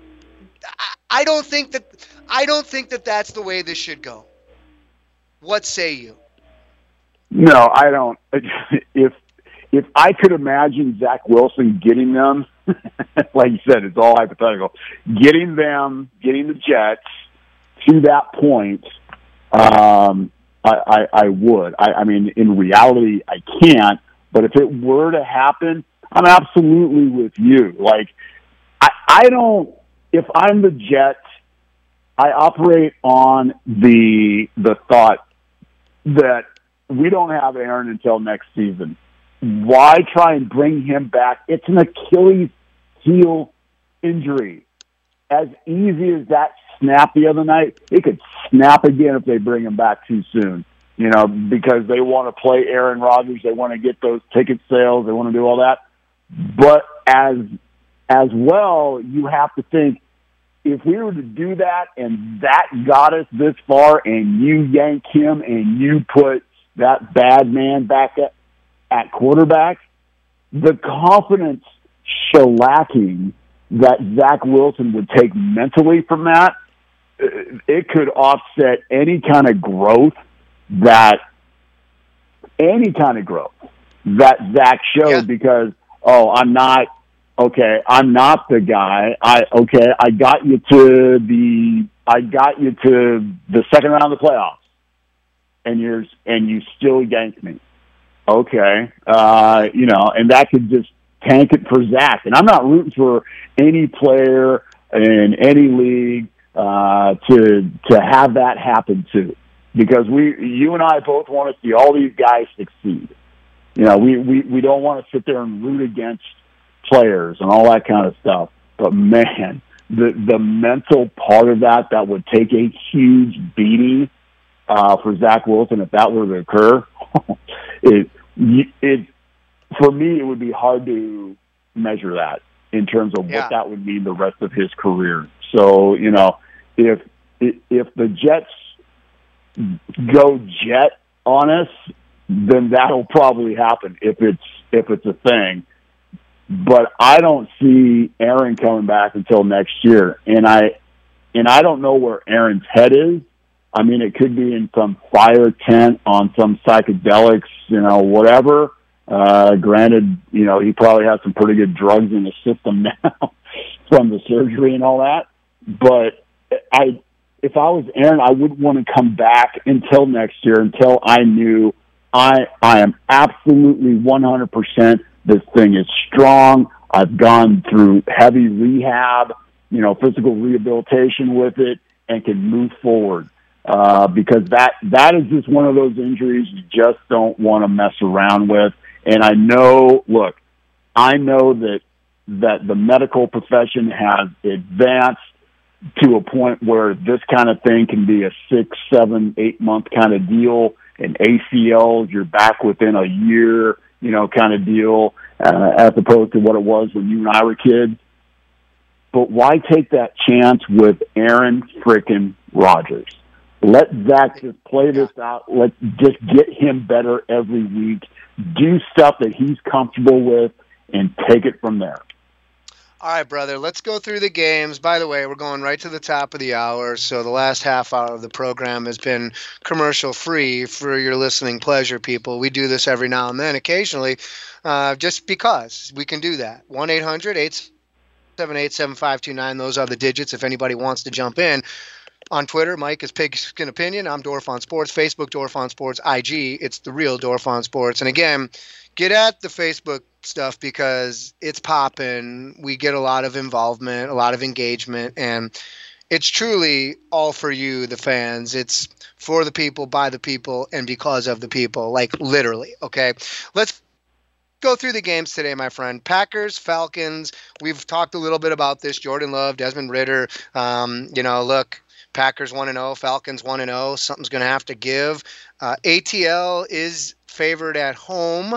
I, I don't think that I don't think that that's the way this should go. What say you? No, I don't. If if I could imagine Zach Wilson getting them, like you said, it's all hypothetical, getting them, getting the Jets to that point, um, I, I, I would. I, I mean, in reality, I can't. But if it were to happen, I'm absolutely with you. Like, I, I don't, if I'm the Jets, I operate on the the thought that we don't have Aaron until next season. Why try and bring him back? It's an Achilles heel injury. As easy as that snap the other night, it could snap again if they bring him back too soon. You know, because they want to play Aaron Rodgers, they want to get those ticket sales, they want to do all that. But as as well, you have to think, if we were to do that and that got us this far and you yank him and you put that bad man back at, at quarterback, the confidence shellacking that Zach Wilson would take mentally from that, it could offset any kind of growth that, any kind of growth that Zach showed yeah. because, oh, I'm not, okay, I'm not the guy. I okay, I got you to the I got you to the second round of the playoffs, and you're and you still yanked me. Okay, uh, you know, and that could just tank it for Zach. And I'm not rooting for any player in any league uh, to to have that happen too, because we, you and I both want to see all these guys succeed. You know, we we, we don't want to sit there and root against players and all that kind of stuff. But man, the the mental part of that that would take a huge beating uh, for Zach Wilson if that were to occur. it it for me it would be hard to measure that in terms of yeah. what that would mean the rest of his career. So you know, if if the Jets go jet on us, then that'll probably happen if it's if it's a thing. But I don't see Aaron coming back until next year, and I and I don't know where Aaron's head is. I mean, it could be in some fire tent on some psychedelics, you know, whatever. Uh, granted, you know, he probably has some pretty good drugs in his system now from the surgery and all that. But I, if I was Aaron, I wouldn't want to come back until next year, until I knew I I am absolutely one hundred percent. This thing is strong. I've gone through heavy rehab, you know, physical rehabilitation with it, and can move forward. Uh, because that that is just one of those injuries you just don't want to mess around with. And I know, look, I know that that the medical profession has advanced to a point where this kind of thing can be a six, seven, eight month kind of deal. And A C Ls, you're back within a year, you know, kind of deal, uh, as opposed to what it was when you and I were kids. But why take that chance with Aaron frickin' Rodgers? Let Zach just play this out. Let's just get him better every week. Do stuff that he's comfortable with and take it from there. All right, brother, let's go through the games. By the way, we're going right to the top of the hour, so the last half hour of the program has been commercial-free for your listening pleasure, people. We do this every now and then, occasionally, uh, just because we can do that. one eight hundred eight seven eight seven five two nine, those are the digits if anybody wants to jump in. On Twitter, Mike is Pigskin Opinion. I'm Dorfon Sports. Facebook, Dorfon Sports. I G, it's the real Dorfon Sports. And again, get at the Facebook stuff because it's popping. We get a lot of involvement, a lot of engagement, and it's truly all for you, the fans. It's for the people, by the people, and because of the people, like literally, okay? Let's go through the games today, my friend. Packers, Falcons. We've talked a little bit about this. Jordan Love, Desmond Ridder. Um, you know, look, Packers one and oh, Falcons one and oh. Something's going to have to give. Uh, A T L is favored at home.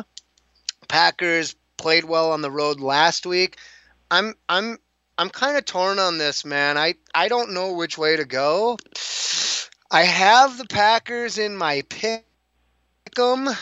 Packers played well on the road last week. I'm I'm I'm kind of torn on this, man. I, I don't know which way to go. I have the Packers in my pick'em,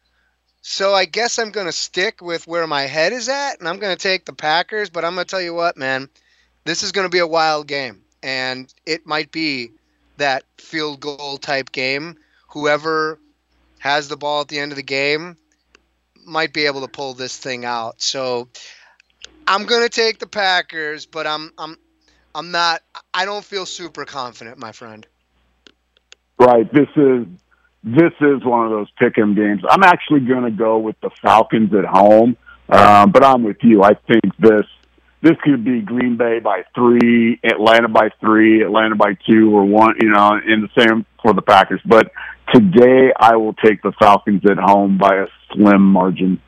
so I guess I'm going to stick with where my head is at, and I'm going to take the Packers. But I'm going to tell you what, man, this is going to be a wild game, and it might be that field goal type game. Whoever has the ball at the end of the game might be able to pull this thing out. So I'm going to take the Packers, but I'm I'm I'm not I don't feel super confident, my friend. Right. This is this is one of those pick-em games. I'm actually going to go with the Falcons at home, um, but I'm with you. I think this this could be Green Bay by three, Atlanta by three, Atlanta by two, or one. You know, in the same for the Packers. But today, I will take the Falcons at home by a slim margin.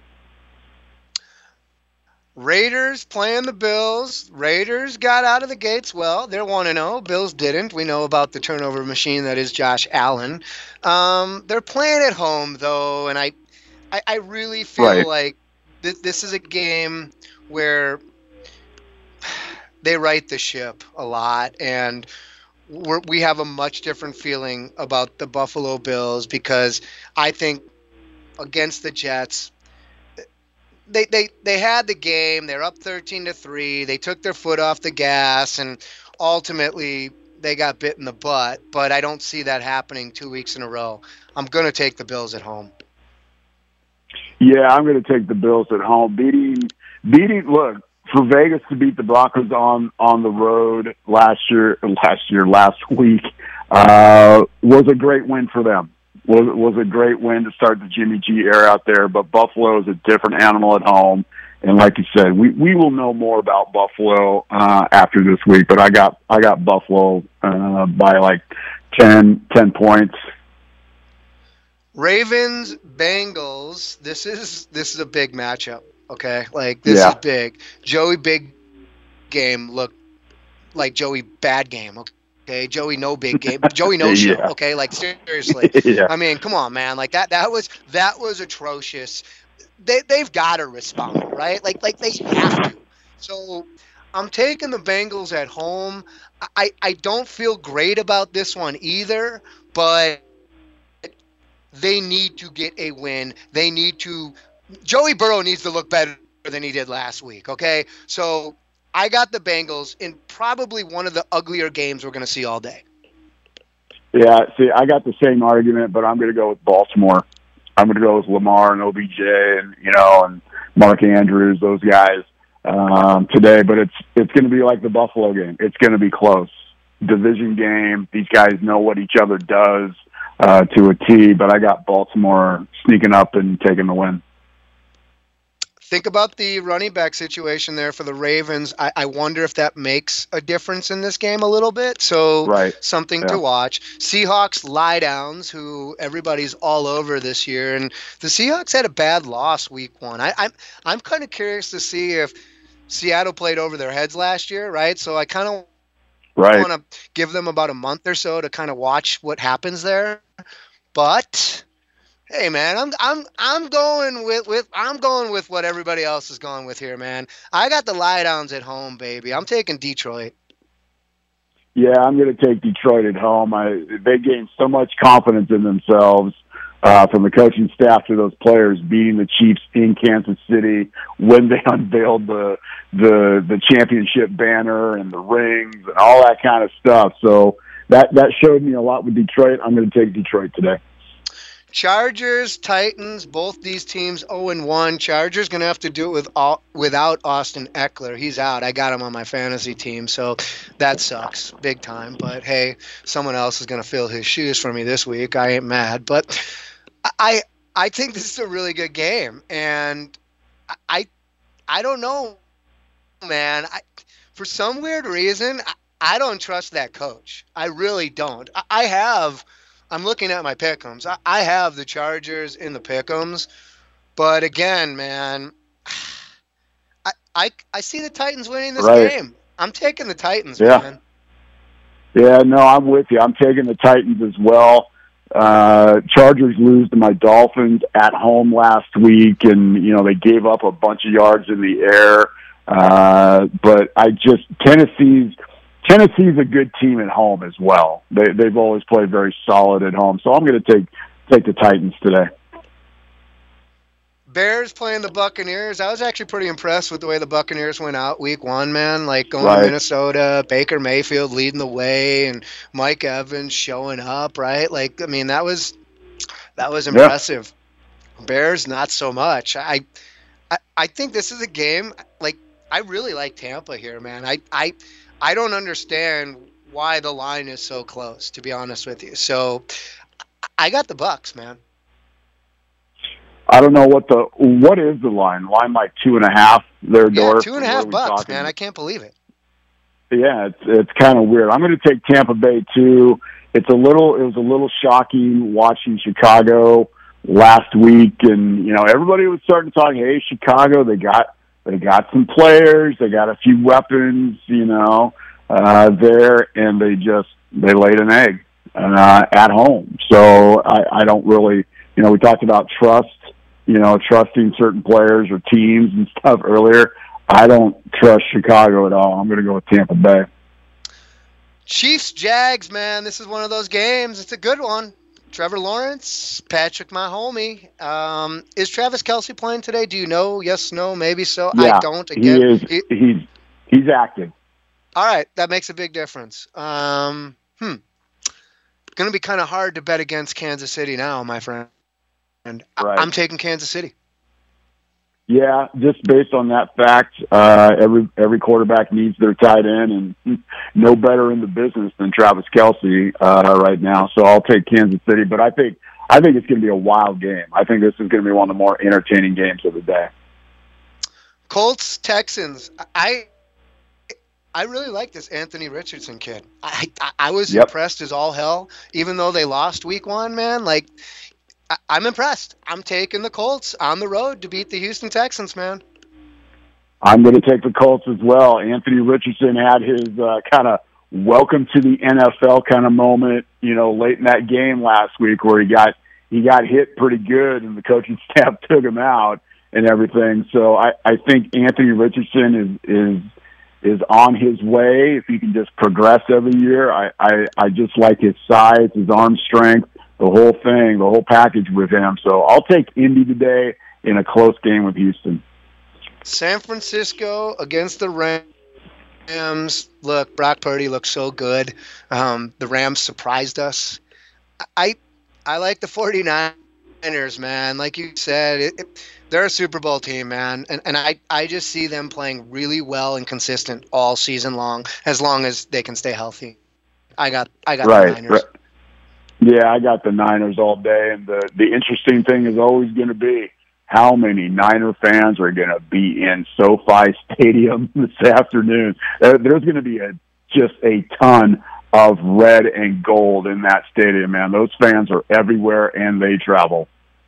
Raiders playing the Bills. Raiders got out of the gates well. They're one and oh. Bills didn't. We know about the turnover machine that is Josh Allen. Um, they're playing at home, though, and I I, I really feel Right. like th- this is a game where they right the ship a lot, and we're, we have a much different feeling about the Buffalo Bills because I think against the Jets, They, they they had the game. They're up thirteen to three. They took their foot off the gas, and ultimately they got bit in the butt. But I don't see that happening two weeks in a row. I'm going to take the Bills at home. Yeah, I'm going to take the Bills at home. Beating, beating. Look, for Vegas to beat the Broncos on on the road last year, last year, last week, uh, was a great win for them. Was was a great win to start the Jimmy G era out there. But Buffalo is a different animal at home, and like you said, we, we will know more about Buffalo uh, after this week. But I got I got Buffalo uh, by like ten, ten points. Ravens, Bengals. This is this is a big matchup. Okay, like this Yeah. is big. Joey big game looked like Joey bad game. Okay. Okay, Joey no big game. Joey no show. Yeah. Okay, like seriously. Yeah. I mean, come on, man. Like that. That was that was atrocious. They they've got to respond, right? Like like they have to. So I'm taking the Bengals at home. I I don't feel great about this one either, but they need to get a win. They need to. Joey Burrow needs to look better than he did last week. Okay, so. I got the Bengals in probably one of the uglier games we're going to see all day. Yeah, see, I got the same argument, but I'm going to go with Baltimore. I'm going to go with Lamar and O B J and, you know, and Mark Andrews, those guys um, today. But it's it's going to be like the Buffalo game. It's going to be close. Division game. These guys know what each other does uh, to a T, but I got Baltimore sneaking up and taking the win. Think about the running back situation there for the Ravens. I, I wonder if that makes a difference in this game a little bit. So right. something Yeah. to watch. Seahawks lie downs, who everybody's all over this year. And the Seahawks had a bad loss week one. I, I'm, I'm kind of curious to see if Seattle played over their heads last year, right? So I kind of Right. want to give them about a month or so to kind of watch what happens there. But hey, man, I'm I'm I'm going with, with I'm going with what everybody else is going with here, man. I got the lie downs at home, baby. I'm taking Detroit. Yeah, I'm going to take Detroit at home. I, they gained so much confidence in themselves uh, from the coaching staff to those players beating the Chiefs in Kansas City when they unveiled the the the championship banner and the rings and all that kind of stuff. So that that showed me a lot with Detroit. I'm going to take Detroit today. Chargers, Titans, both these teams oh and one. Chargers going to have to do it with all, without Austin Eckler. He's out. I got him on my fantasy team, so that sucks big time. But, hey, someone else is going to fill his shoes for me this week. I ain't mad. But I I think this is a really good game. And I I don't know, man. I, for some weird reason, I, I don't trust that coach. I really don't. I, I have – I'm looking at my pick'ems. I, I have the Chargers in the pick'ems, but again, man, I I, I see the Titans winning this Right. game. I'm taking the Titans, Yeah. man. Yeah, no, I'm with you. I'm taking the Titans as well. Uh, Chargers lose to my Dolphins at home last week, and, you know, they gave up a bunch of yards in the air. Uh, but I just, Tennessee's, Tennessee's a good team at home as well. They, they've always played very solid at home. So I'm going to take take the Titans today. Bears playing the Buccaneers. I was actually pretty impressed with the way the Buccaneers went out week one, man. Like going Right. to Minnesota, Baker Mayfield leading the way, and Mike Evans showing up, right? Like, I mean, that was that was Yeah. impressive. Bears, not so much. I, I I think this is a game, like, I really like Tampa here, man. I I I don't understand why the line is so close, to be honest with you. So I got the Bucks, man. I don't know what the what is the line. Line like two and a half. There, Yeah, Dorf. two and a half bucks, talking? man. I can't believe it. Yeah, it's it's kind of weird. I'm going to take Tampa Bay too. It's a little. It was a little shocking watching Chicago last week, and you know everybody was starting to talk. Hey, Chicago, they got they got some players, they got a few weapons, you know, uh, there, and they just they laid an egg uh, at home. So I, I don't really, you know, we talked about trust, you know, trusting certain players or teams and stuff earlier. I don't trust Chicago at all. I'm going to go with Tampa Bay. Chiefs, Jags, man. This is one of those games. It's a good one. Trevor Lawrence, Patrick, my homie. Um, is Travis Kelce playing today? Do you know? Yes, no, maybe so. Yeah, I don't. Again, he is. he, he's he's active. all right, that makes a big difference. Um, hmm. Going to be kind of hard to bet against Kansas City now, my friend. And Right. I'm taking Kansas City. Yeah, just based on that fact, uh, every every quarterback needs their tight end, and no better in the business than Travis Kelce uh, right now. So I'll take Kansas City, but I think I think it's going to be a wild game. I think this is going to be one of the more entertaining games of the day. Colts, Texans. I I really like this Anthony Richardson kid. I I, I was Yep. impressed as all hell, even though they lost week one, man. Like, I, I'm impressed. I'm taking the Colts on the road to beat the Houston Texans, man. I'm going to take the Colts as well. Anthony Richardson had his uh, kind of welcome to the N F L kind of moment, you know, late in that game last week where he got he got hit pretty good and the coaching staff took him out and everything. So I, I think Anthony Richardson is is is on his way if he can just progress every year. I, I, I just like his size, his arm strength, the whole thing, the whole package with him. So I'll take Indy today in a close game with Houston. San Francisco against the Rams. Look, Brock Purdy looks so good. Um, the Rams surprised us. I I like the 49ers, man. Like you said, it, it, they're a Super Bowl team, man. And and I, I just see them playing really well and consistent all season long, as long as they can stay healthy. I got I got Right, the Niners. right. Yeah, I got the Niners all day. And the, the interesting thing is always going to be how many Niner fans are going to be in SoFi Stadium this afternoon. There, there's going to be a just a ton of red and gold in that stadium, man. Those fans are everywhere, and they travel.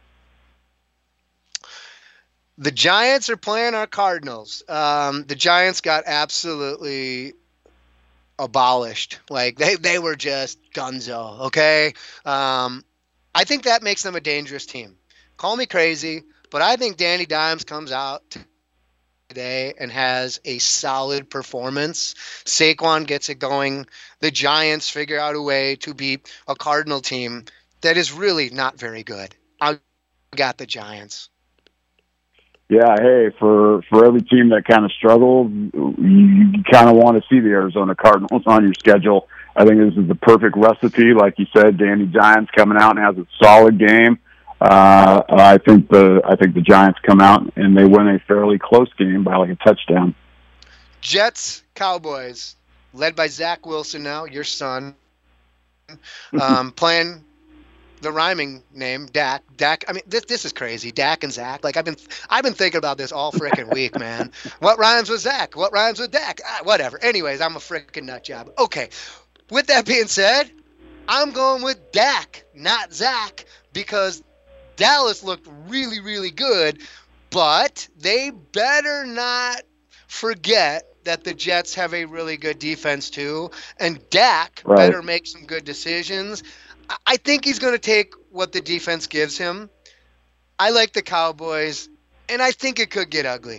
The Giants are playing our Cardinals. Um, the Giants got absolutely abolished. Like, they, they were just gunzo, okay? Um, I think that makes them a dangerous team. Call me crazy, but I think Danny Dimes comes out today and has a solid performance. Saquon gets it going. The Giants figure out a way to beat a Cardinal team that is really not very good. I got the Giants. Yeah, hey, for, for every team that kind of struggled, you, you kind of want to see the Arizona Cardinals on your schedule. I think this is the perfect recipe. Like you said, Danny Dimes coming out and has a solid game. Uh, I think the I think the Giants come out and they win a fairly close game by like a touchdown. Jets, Cowboys, led by Zach Wilson now, your son, um, playing the rhyming name Dak. Dak. I mean, this this is crazy. Dak and Zach. Like I've been I've been thinking about this all frickin' week, man. What rhymes with Zach? What rhymes with Dak? Ah, whatever. Anyways, I'm a frickin' nut job. Okay. With that being said, I'm going with Dak, not Zach, because Dallas looked really, really good, but they better not forget that the Jets have a really good defense too, and Dak Right. better make some good decisions. I- I think he's going to take what the defense gives him. I like the Cowboys, and I think it could get ugly.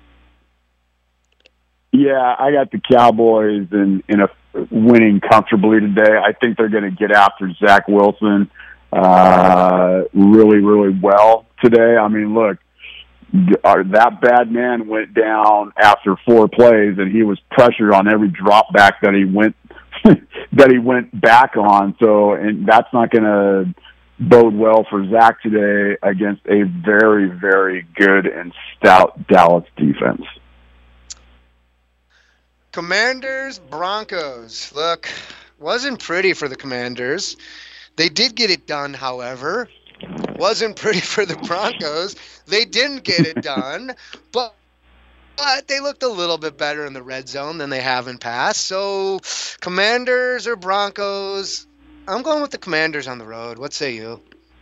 Yeah, I got the Cowboys in, in a winning comfortably today. I think they're going to get after Zach Wilson uh, really, really well today. I mean, look, our, that bad man went down after four plays, and he was pressured on every drop back that he went that he went back on. So, and that's not going to bode well for Zach today against a very, very good and stout Dallas defense. Commanders, Broncos. Look, wasn't pretty for the Commanders. They did get it done, however. Wasn't pretty for the Broncos. They didn't get it done, but but they looked a little bit better in the red zone than they have in past. So, Commanders or Broncos? I'm going with the Commanders on the road. What say you?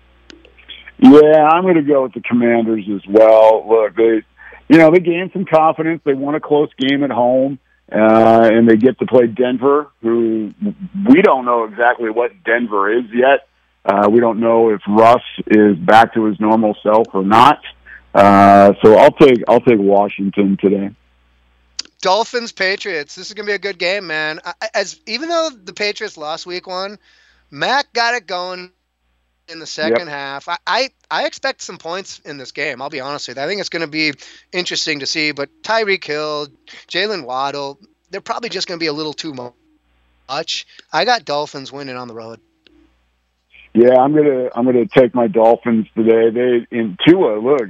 Yeah, I'm going to go with the Commanders as well. Look, they, you know, they gained some confidence. They won a close game at home, uh, and they get to play Denver, who we don't know exactly what Denver is yet. Uh, we don't know if Russ is back to his normal self or not. Uh, so I'll take I'll take Washington today. Dolphins Patriots. This is gonna be a good game, man. As even though the Patriots lost week one, Mac got it going in the second yep. half. I, I I expect some points in this game. I'll be honest with you. I think it's gonna be interesting to see. But Tyreek Hill, Jalen Waddle, they're probably just gonna be a little too much. I got Dolphins winning on the road. Yeah, I'm gonna I'm gonna take my Dolphins today. They in Tua, look,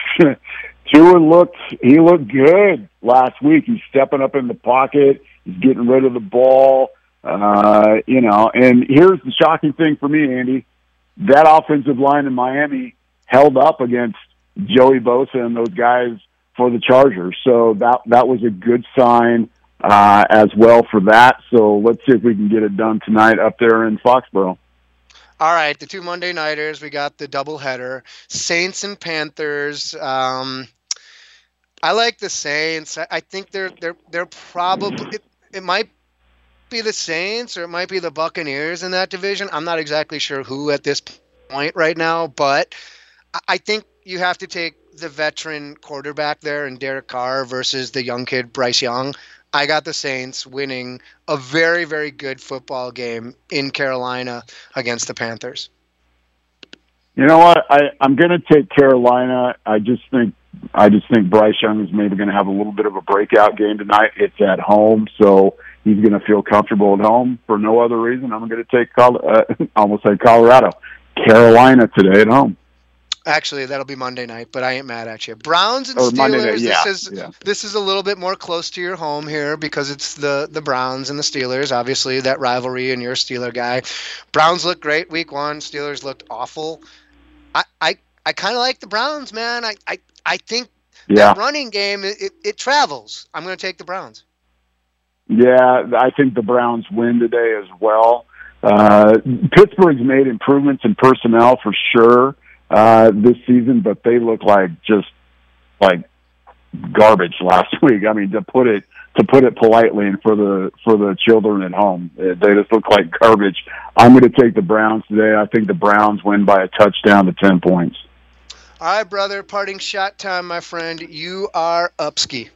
Tua looked he looked good last week. He's stepping up in the pocket. He's getting rid of the ball. Uh, you know, and here's the shocking thing for me, Andy. That offensive line in Miami held up against Joey Bosa and those guys for the Chargers. So that that was a good sign uh, as well for that. So let's see if we can get it done tonight up there in Foxborough. All right, the two Monday nighters. We got the doubleheader, Saints and Panthers. Um, I like the Saints. I, I think they're they're they're probably it, it might be the Saints or it might be the Buccaneers in that division. I'm not exactly sure who at this point right now, but I, I think you have to take the veteran quarterback there in Derek Carr versus the young kid Bryce Young. I got the Saints winning a very, very good football game in Carolina against the Panthers. You know what? I, I'm going to take Carolina. I just think I just think Bryce Young is maybe going to have a little bit of a breakout game tonight. It's at home, so he's going to feel comfortable at home for no other reason. I'm going to take Col- uh, almost say Colorado, Carolina today at home. Actually, that'll be Monday night, but I ain't mad at you. Browns and or Steelers. Monday night, yeah, this is yeah. this is a little bit more close to your home here because it's the, the Browns and the Steelers. Obviously, that rivalry, and you're a Steeler guy. Browns looked great week one. Steelers looked awful. I I, I kind of like the Browns, man. I I, I think yeah. that running game it, it, it travels. I'm going to take the Browns. Yeah, I think the Browns win today as well. Uh, Pittsburgh's made improvements in personnel for sure. Uh, this season, but they look like just like garbage last week. I mean, to put it to put it politely, and for the for the children at home, they just look like garbage. I'm going to take the Browns today. I think the Browns win by a touchdown to ten points. All right, brother. Parting shot time, my friend. You are upski.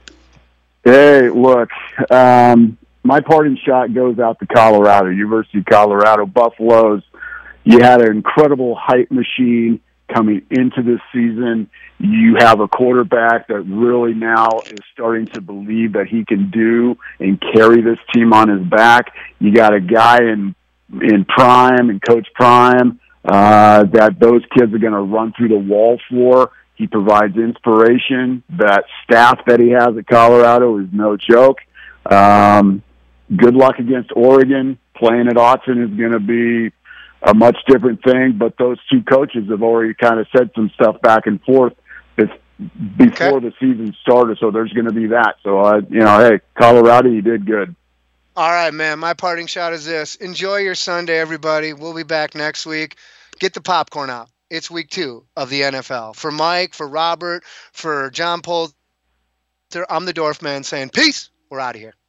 Hey, look, um, my parting shot goes out to Colorado, University of Colorado Buffaloes. You had an incredible hype machine coming into this season. You have a quarterback that really now is starting to believe that he can do and carry this team on his back. You got a guy in in Prime and Coach Prime uh, that those kids are going to run through the wall for. He provides inspiration. That staff that he has at Colorado is no joke. Um, good luck against Oregon. Playing at Autzen is going to be a much different thing, but those two coaches have already kind of said some stuff back and forth before okay. the season started, so there's going to be that. So, uh, you know, hey, Colorado, you did good. All right, man, my parting shot is this. Enjoy your Sunday, everybody. We'll be back next week. Get the popcorn out. It's week two of the N F L. For Mike, for Robert, for John Poulter, I'm the Dorf Man saying peace. We're out of here.